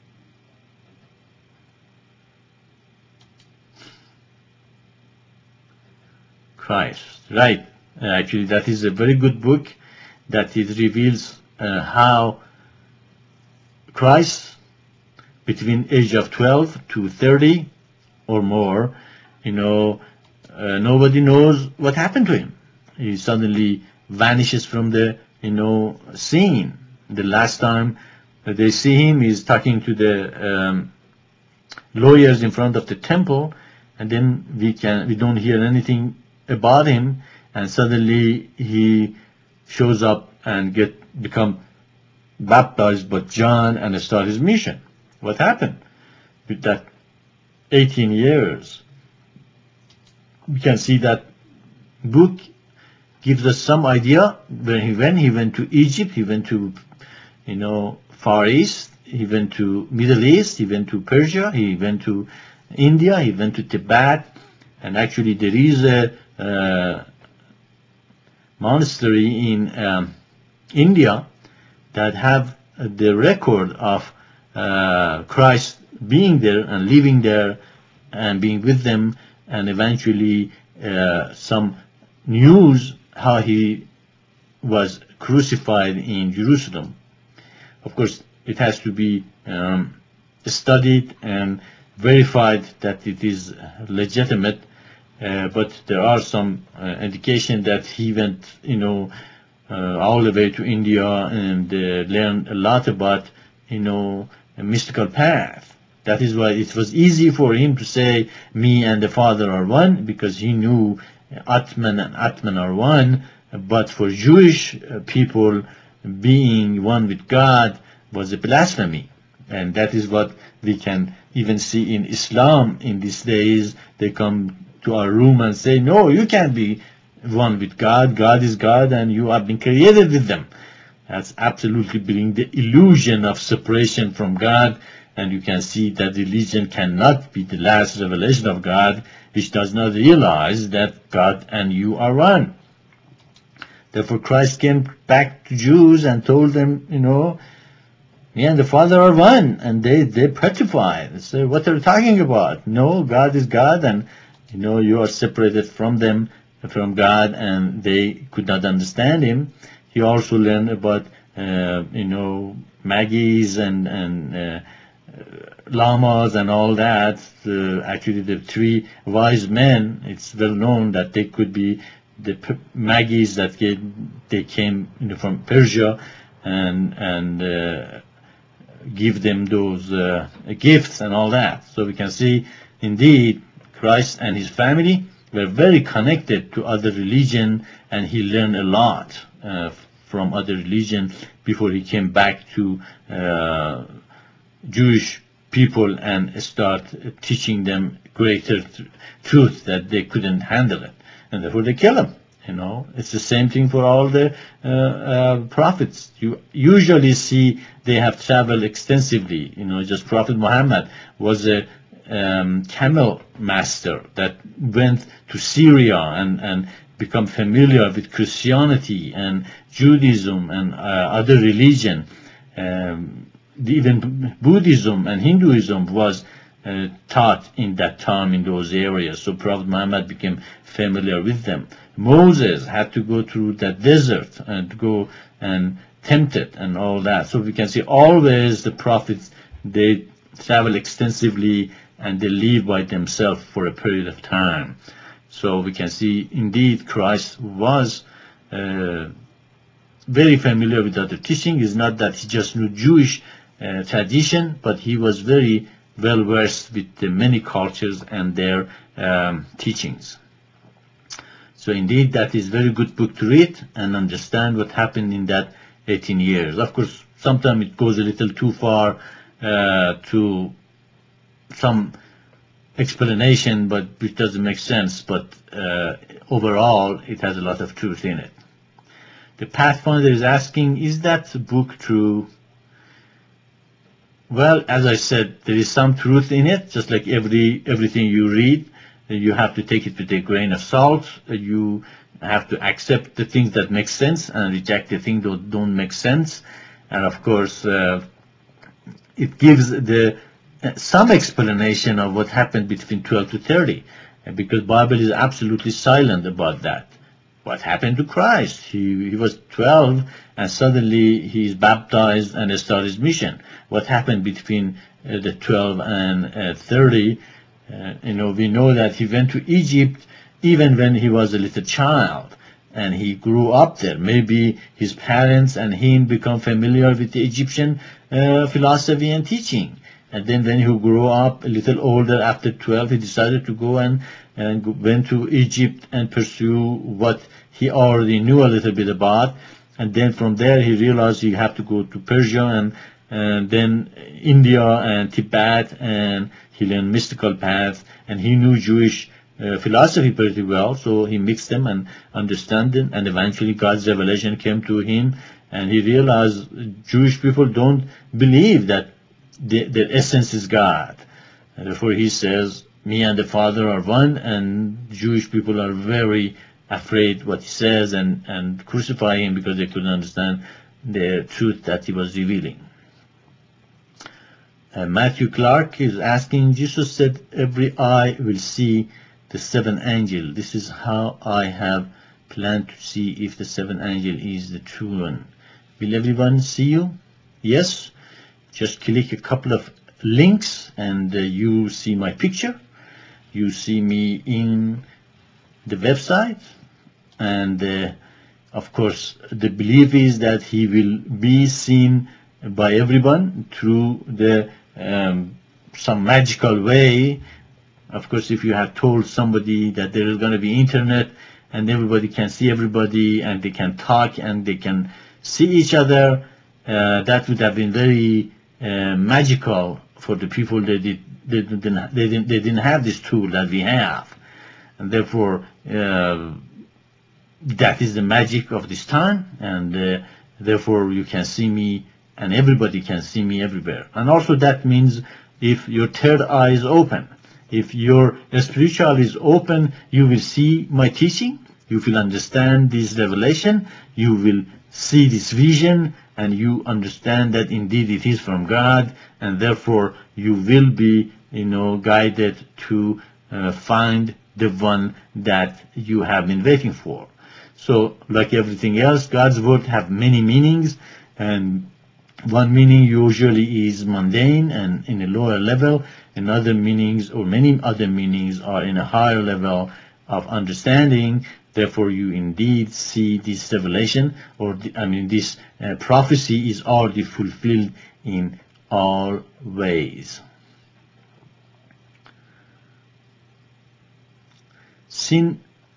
Christ. Right. Actually, that is a very good book, that it reveals how Christ, between age of 12 to 30 or more, nobody knows what happened to him. He suddenly vanishes from the, scene. The last time they see him, he's talking to the lawyers in front of the temple, and then we don't hear anything about him, and suddenly he shows up and become baptized by John and start his mission. What happened with that 18 years? We can see that book gives us some idea where he went. He went to Egypt, he went to Far East, he went to Middle East, he went to Persia, he went to India, he went to Tibet, and actually there is a monastery in India that have the record of Christ being there and living there and being with them, and eventually some news how he was crucified in Jerusalem. Of course, it has to be studied and verified that it is legitimate, but there are some indication that he went, all the way to India and learned a lot about, a mystical path. That is why it was easy for him to say, me and the Father are one, because he knew Atman and Atman are one. But for Jewish people, being one with God was a blasphemy. And that is what we can even see in Islam in these days. They come to our room and say, no, you can't be one with God. God is God and you have been created with them. That's absolutely bringing the illusion of separation from God. And you can see that religion cannot be the last revelation of God, which does not realize that God and you are one. Therefore, Christ came back to Jews and told them, me and the Father are one. And they petrified. They say, what are you talking about? No, God is God, and, you are separated from them, from God, and they could not understand him. He also learned about, Magis and lamas and all that. Actually, the 3 wise men, it's well known that they could be the Magis that they came from Persia and give them those gifts and all that. So we can see, indeed, Christ and his family were very connected to other religion, and he learned a lot from other religion before he came back to Jewish people and start teaching them greater truth that they couldn't handle it. And therefore they kill him. It's the same thing for all the prophets. You usually see they have traveled extensively. Just Prophet Muhammad was a camel master that went to Syria and become familiar with Christianity and Judaism and other religion. Even Buddhism and Hinduism was taught in that time in those areas. So Prophet Muhammad became familiar with them. Moses had to go through that desert and go and tempt it and all that. So we can see always the prophets, they travel extensively and they live by themselves for a period of time. So we can see indeed Christ was very familiar with other teaching. It's not that he just knew Jewish tradition, but he was very well versed with the many cultures and their teachings. So indeed, that is very good book to read and understand what happened in that 18 years. Of course, sometimes it goes a little too far to some explanation, but which doesn't make sense. But overall, it has a lot of truth in it. The Pathfinder is asking, is that book true? Well, as I said, there is some truth in it, just like everything you read. You have to take it with a grain of salt. You have to accept the things that make sense and reject the things that don't make sense. And of course, it gives some explanation of what happened between 12 to 30, because Bible is absolutely silent about that. What happened to Christ? He was 12 and suddenly he's baptized and started his mission. What happened between the 12 and 30? We know that he went to Egypt even when he was a little child, and he grew up there. Maybe his parents and him become familiar with the Egyptian philosophy and teaching. And then when he grew up a little older, after 12, he decided to go and went to Egypt and pursue what he already knew a little bit about. And then from there, he realized he had to go to Persia and then India and Tibet, and he learned mystical paths, and he knew Jewish philosophy pretty well, so he mixed them and understood them, and eventually God's revelation came to him, and he realized Jewish people don't believe that their essence is God. And therefore he says, me and the Father are one, and Jewish people are very afraid what he says and crucify him because they couldn't understand the truth that he was revealing. Matthew Clark is asking, Jesus said, every eye will see the seventh angel. This is how I have planned to see if the seventh angel is the true one. Will everyone see you? Yes. Just click a couple of links and you see my picture. You see me in the website. And of course, the belief is that he will be seen by everyone through some magical way. Of course, if you have told somebody that there is going to be internet and everybody can see everybody and they can talk and they can see each other, that would have been very magical for the people. They didn't have this tool that we have, and therefore that is the magic of this time, and therefore you can see me and everybody can see me everywhere. And also that means if your third eye is open, if your spiritual is open, you will see my teaching, you will understand this revelation, you will see this vision, and you understand that indeed it is from God, and therefore you will be, guided to find the one that you have been waiting for. So, like everything else, God's word have many meanings, and one meaning usually is mundane and in a lower level, and other meanings or many other meanings are in a higher level of understanding. Therefore, you indeed see this revelation, this prophecy is already fulfilled in all ways. Seen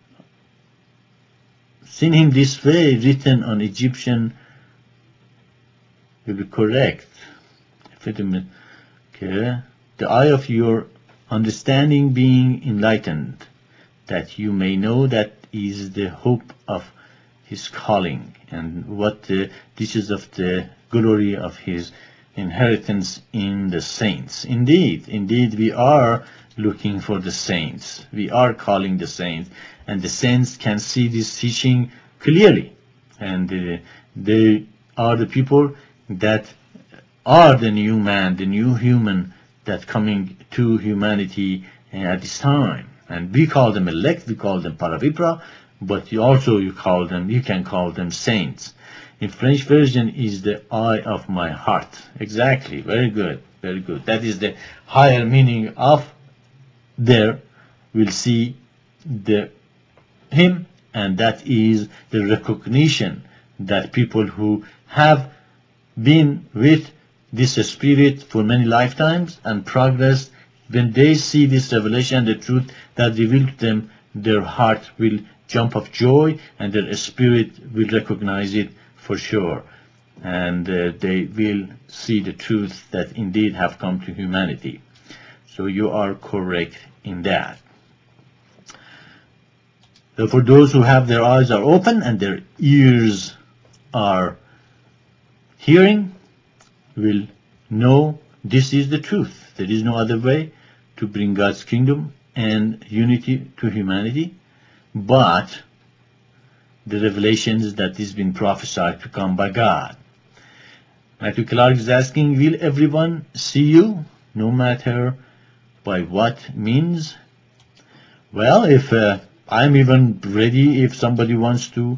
him this way, written on Egyptian, will be correct. Wait a minute. Okay. The eye of your understanding being enlightened, that you may know that is the hope of his calling, and what the riches of the glory of his inheritance in the saints. Indeed, we are looking for the saints. We are calling the saints, and the saints can see this teaching clearly, and they are the people that are the new man, the new human that coming to humanity at this time. And we call them elect, we call them paravipra, but you can call them saints. In French version is the eye of my heart. Exactly, very good, very good. That is the higher meaning of there will see him, and that is the recognition that people who have been with this spirit for many lifetimes and progressed, when they see this revelation, the truth that revealed to them, their heart will jump of joy and their spirit will recognize it for sure. And they will see the truth that indeed have come to humanity. So you are correct in that. So for those who have their eyes are open and their ears are hearing, will know this is the truth. There is no other way to bring God's kingdom and unity to humanity, but the revelations that is been prophesied to come by God. Matthew Clark is asking, will everyone see you, no matter by what means? Well, if I'm even ready, if somebody wants to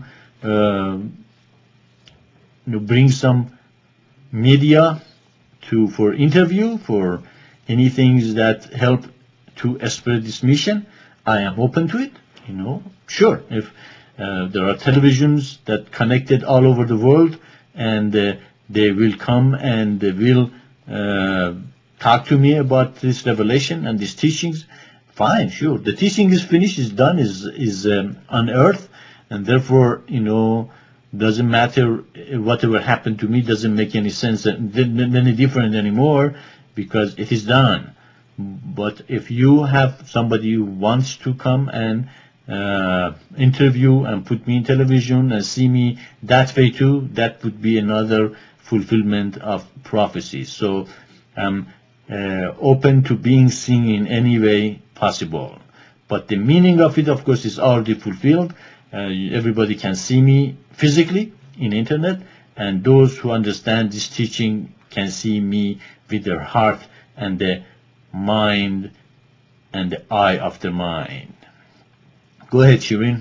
bring some media for interview, for anything that help to spread this mission, I am open to it. Sure. If there are televisions that connected all over the world, and they will come and they will talk to me about this revelation and these teachings, fine, sure. The teaching is finished, is done, is on earth, and therefore, doesn't matter whatever happened to me, doesn't make any sense, any different anymore, because it is done. But if you have somebody who wants to come and interview and put me in television and see me that way too, that would be another fulfillment of prophecy. So I'm open to being seen in any way possible. But the meaning of it, of course, is already fulfilled. Everybody can see me physically in internet, and those who understand this teaching can see me with their heart and the mind and the eye of the mind. Go ahead, Shireen.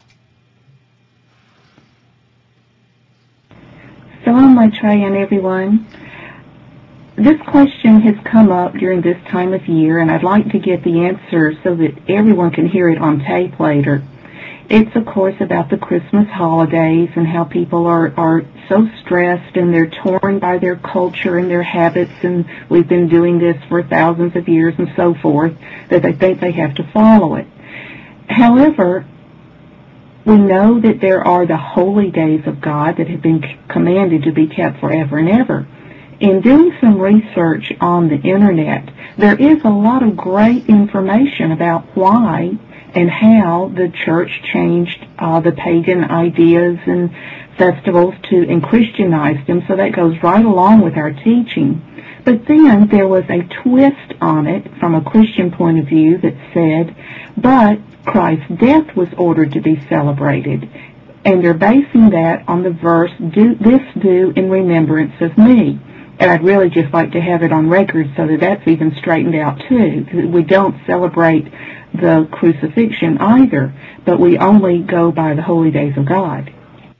Shalom, Maitreya, and everyone. This question has come up during this time of year, and I'd like to get the answer so that everyone can hear it on tape later. It's, of course, about the Christmas holidays and how people are so stressed and they're torn by their culture and their habits, and we've been doing this for thousands of years and so forth, that they think they have to follow it. However, we know that there are the holy days of God that have been commanded to be kept forever and ever. In doing some research on the internet, there is a lot of great information about why and how the church changed the pagan ideas and festivals and Christianized them, so that goes right along with our teaching. But then there was a twist on it from a Christian point of view that said, but Christ's death was ordered to be celebrated. And they're basing that on the verse, do in remembrance of me. And I'd really just like to have it on record so that that's even straightened out too. We don't celebrate the crucifixion either, but we only go by the holy days of God.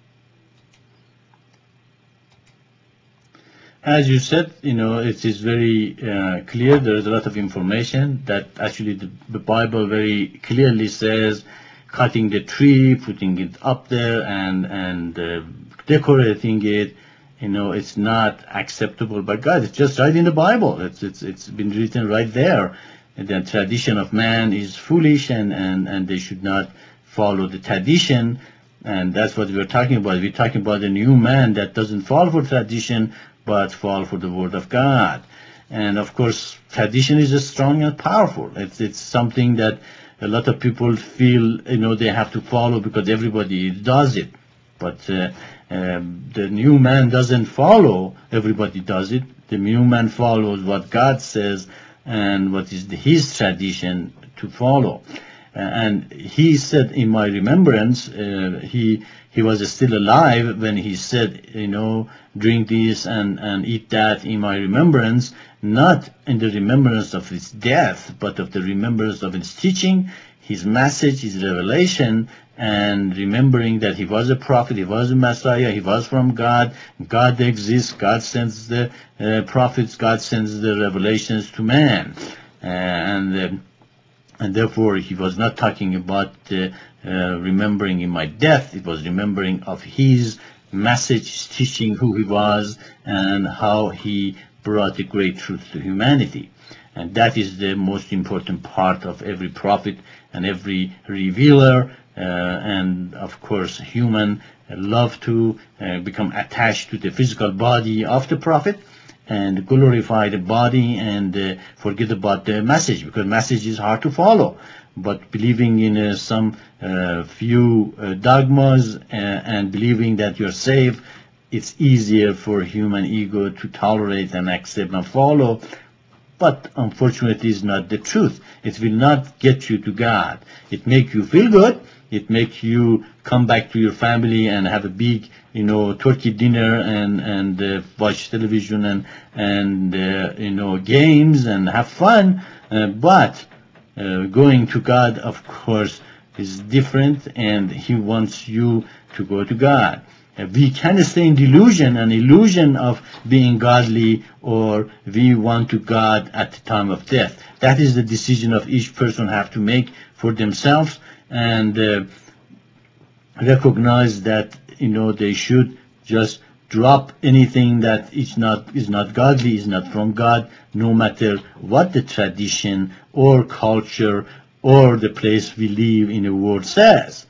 As you said, it is very clear. There is a lot of information that actually the Bible very clearly says cutting the tree, putting it up there, and decorating it. It's not acceptable by God. It's just right in the Bible. It's been written right there. And the tradition of man is foolish, and they should not follow the tradition. And that's what we're talking about. We're talking about a new man that doesn't fall for tradition, but fall for the Word of God. And of course, tradition is strong and powerful. It's something that a lot of people feel, they have to follow because everybody does it. But the new man doesn't follow everybody does it. The new man follows what God says and what is his tradition to follow. And he said, in my remembrance, he was still alive when he said, drink this and eat that in my remembrance, not in the remembrance of his death, but of the remembrance of his teaching, his message, his revelation, and remembering that he was a prophet, he was a Messiah, he was from God, God exists, God sends the prophets, God sends the revelations to man. And And therefore, he was not talking about remembering in my death. It was remembering of his message, teaching who he was and how he brought a great truth to humanity. And that is the most important part of every prophet and every revealer. And of course, human love to become attached to the physical body of the prophet and glorify the body and forget about the message, because message is hard to follow. But believing in some few dogmas and believing that you're safe, it's easier for human ego to tolerate and accept and follow. But unfortunately, it's not the truth. It will not get you to God. It makes you feel good. It makes you come back to your family and have a big, turkey dinner and watch television and games and have fun. But going to God, of course, is different, and He wants you to go to God. We can stay in delusion, an illusion of being godly, or we want to God at the time of death. That is the decision of each person have to make for themselves, and recognize that they should just drop anything that is not godly, is not from God, no matter what the tradition or culture or the place we live in the world says.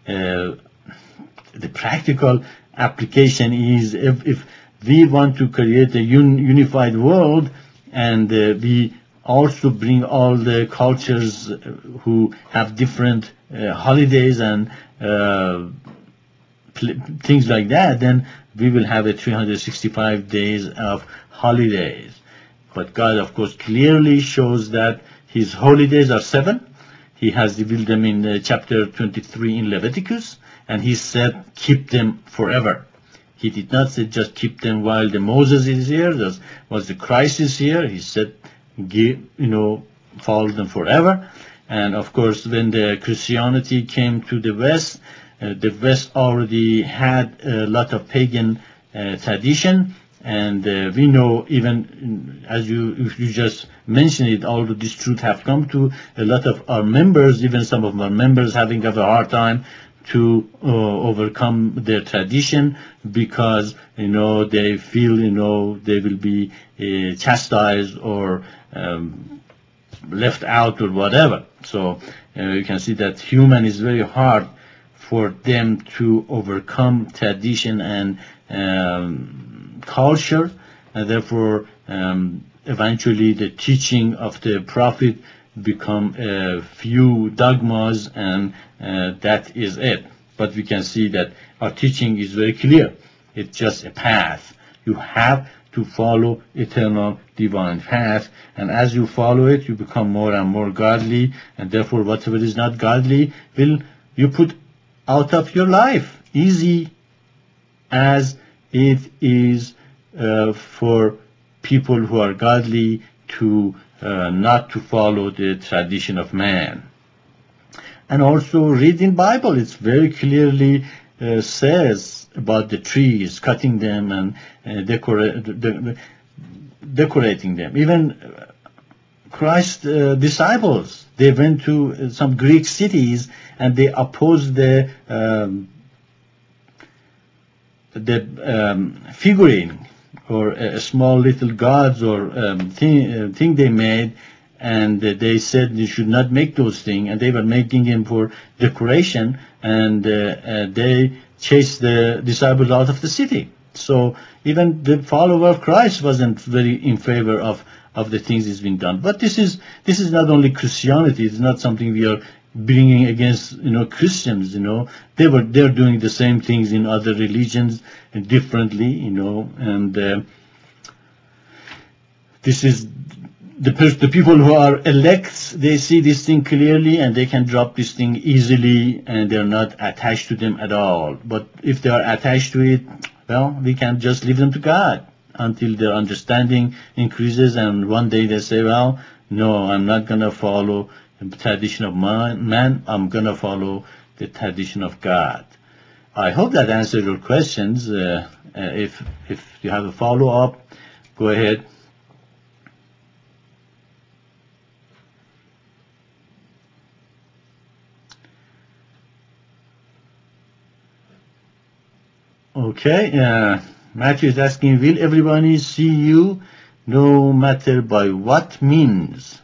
The practical application is if we want to create a unified world, and we also bring all the cultures who have different holidays and things like that, then we will have a 365 days of holidays. But God, of course, clearly shows that His holidays are 7. He has revealed them in chapter 23 in Leviticus, and He said, keep them forever. He did not say just keep them while the Moses is here, was the Christ is here. He said, follow them forever. And of course, when the Christianity came to the West already had a lot of pagan tradition, and we know, even as you just mentioned it, although this truth have come to a lot of our members, even some of our members having a hard time to overcome their tradition, because they feel they will be chastised or left out or whatever. So you can see that human is very hard for them to overcome tradition and culture, and therefore eventually the teaching of the prophet become a few dogmas, and that is it. But we can see that our teaching is very clear. It's just a path. You have to follow eternal divine path, and as you follow it, you become more and more godly, and therefore whatever is not godly will you put out of your life, easy as it is for people who are godly to not to follow the tradition of man. And also reading Bible, it's very clearly says about the trees, cutting them and decorating them. Even Christ's disciples, they went to some Greek cities and they opposed the figurine or a small little gods or thing they made, and they said you should not make those things, and they were making them for decoration, and they chased the disciples out of the city. So even the follower of Christ wasn't very in favor of the things that's been done. But this is not only Christianity. It's not something we are bringing against Christians. They're doing the same things in other religions differently. And this is the people who are elects. They see this thing clearly, and they can drop this thing easily, and they're not attached to them at all. But if they are attached to it, well, we can just leave them to God until their understanding increases, and one day they say, well, no, I'm not going to follow the tradition of man, I'm going to follow the tradition of God. I hope that answered your questions. If you have a follow-up, go ahead. Okay. Matthew is asking, will everybody see you no matter by what means?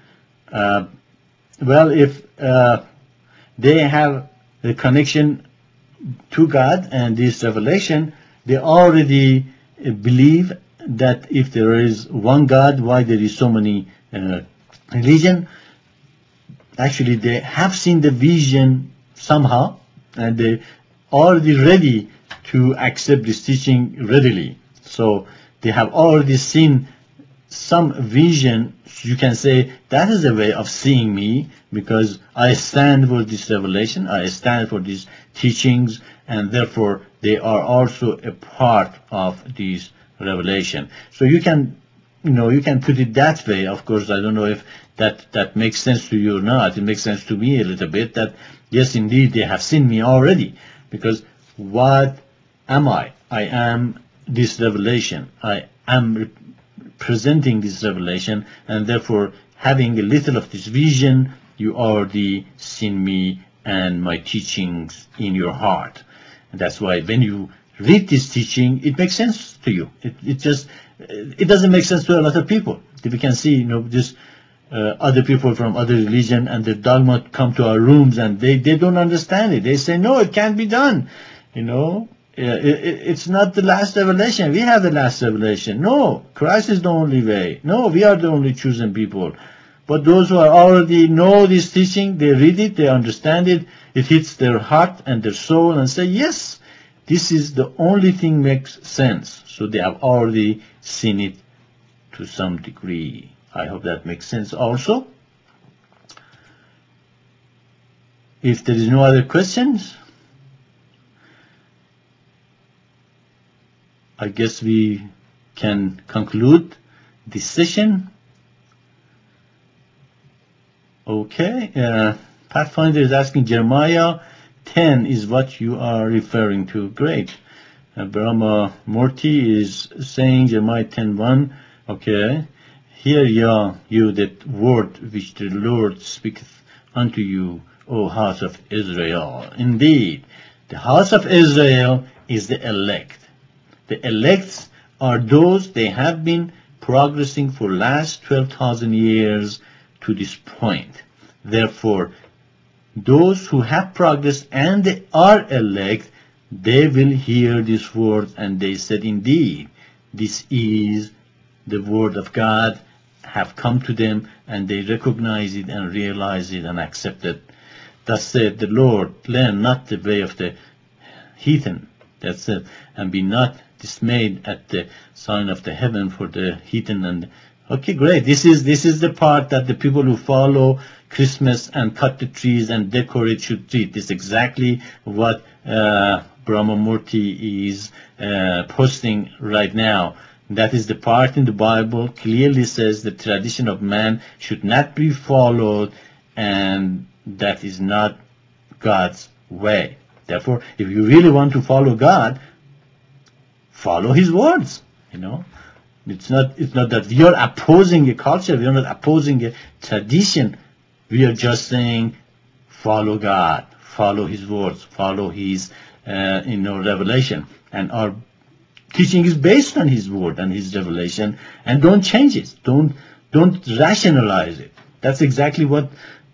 Well, if they have the connection to God and this revelation, they already believe that if there is one God, why there is so many religion? Actually, they have seen the vision somehow, and they already ready to accept this teaching readily. So they have already seen some vision. You can say that is a way of seeing me, because I stand for this revelation, I stand for these teachings, and therefore they are also a part of this revelation. So you can put it that way. Of course, I don't know if that makes sense to you or not. It makes sense to me a little bit that yes, indeed, they have seen me already, because what am I? I am this revelation. I am presenting this revelation, and therefore having a little of this vision, you already seen me and my teachings in your heart. And that's why when you read this teaching, it makes sense to you. It doesn't make sense to a lot of people. We can see, this other people from other religion and the dogma come to our rooms and they don't understand it. They say, no, it can't be done. It's not the last revelation. We have the last revelation. No, Christ is the only way. No, we are the only chosen people. But those who are already know this teaching, they read it, they understand it, it hits their heart and their soul and say, yes, this is the only thing makes sense. So they have already seen it to some degree. I hope that makes sense also. If there is no other questions, I guess we can conclude this session. Okay. Pathfinder is asking, Jeremiah 10 is what you are referring to. Great. Brahma Murti is saying Jeremiah 10:1. Okay. Hear you that word which the Lord speaketh unto you, O house of Israel. Indeed, the house of Israel is the elect. The elects are those, they have been progressing for last 12,000 years to this point. Therefore, those who have progressed and they are elect, they will hear this word, and they said, indeed, this is the word of God, have come to them, and they recognize it and realize it and accept it. Thus said the Lord, learn not the way of the heathen, that's it, and be not dismayed at the sign of the heaven for the heathen. And okay, great. This is the part that the people who follow Christmas and cut the trees and decorate should read. This is exactly what Brahma Murti is posting right now. That is the part in the Bible clearly says the tradition of man should not be followed, and that is not God's way. Therefore, if you really want to follow God, follow His words. It's not that we are opposing a culture, we are not opposing a tradition. We are just saying, follow God, follow His words, follow His revelation, and our teaching is based on His word and His revelation, and don't change it. Don't rationalize it. That's exactly what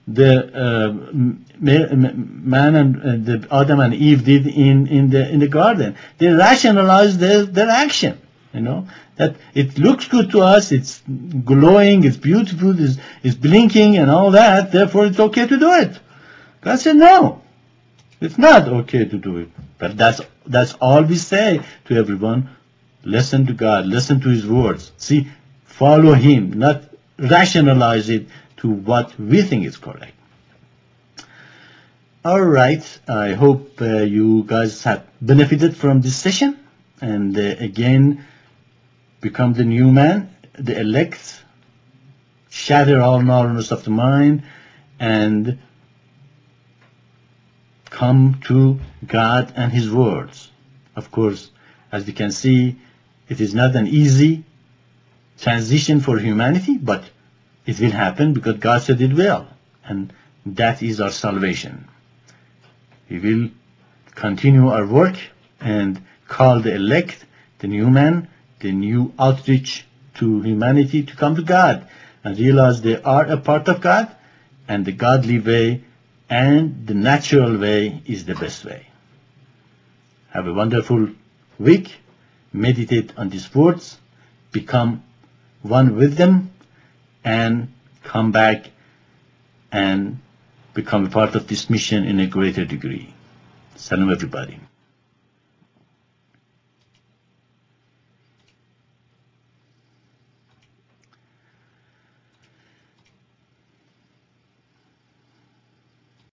the man and the Adam and Eve did in the garden. They rationalized their action. That it looks good to us, it's glowing, it's beautiful, it's blinking and all that, therefore it's okay to do it. God said no, it's not okay to do it. But that's all we say to everyone. Listen to God, listen to His words. See, follow Him, not rationalize it to what we think is correct. All right, I hope you guys have benefited from this session, and again, become the new man, the elect, shatter all narrowness of the mind, and come to God and His words. Of course, as we can see, it is not an easy transition for humanity, but it will happen because God said it will, and that is our salvation. We will continue our work and call the elect, the new man, the new outreach to humanity to come to God and realize they are a part of God, and the godly way and the natural way is the best way. Have a wonderful week. Meditate on these words, become one with them, and come back and become a part of this mission in a greater degree. Salam everybody.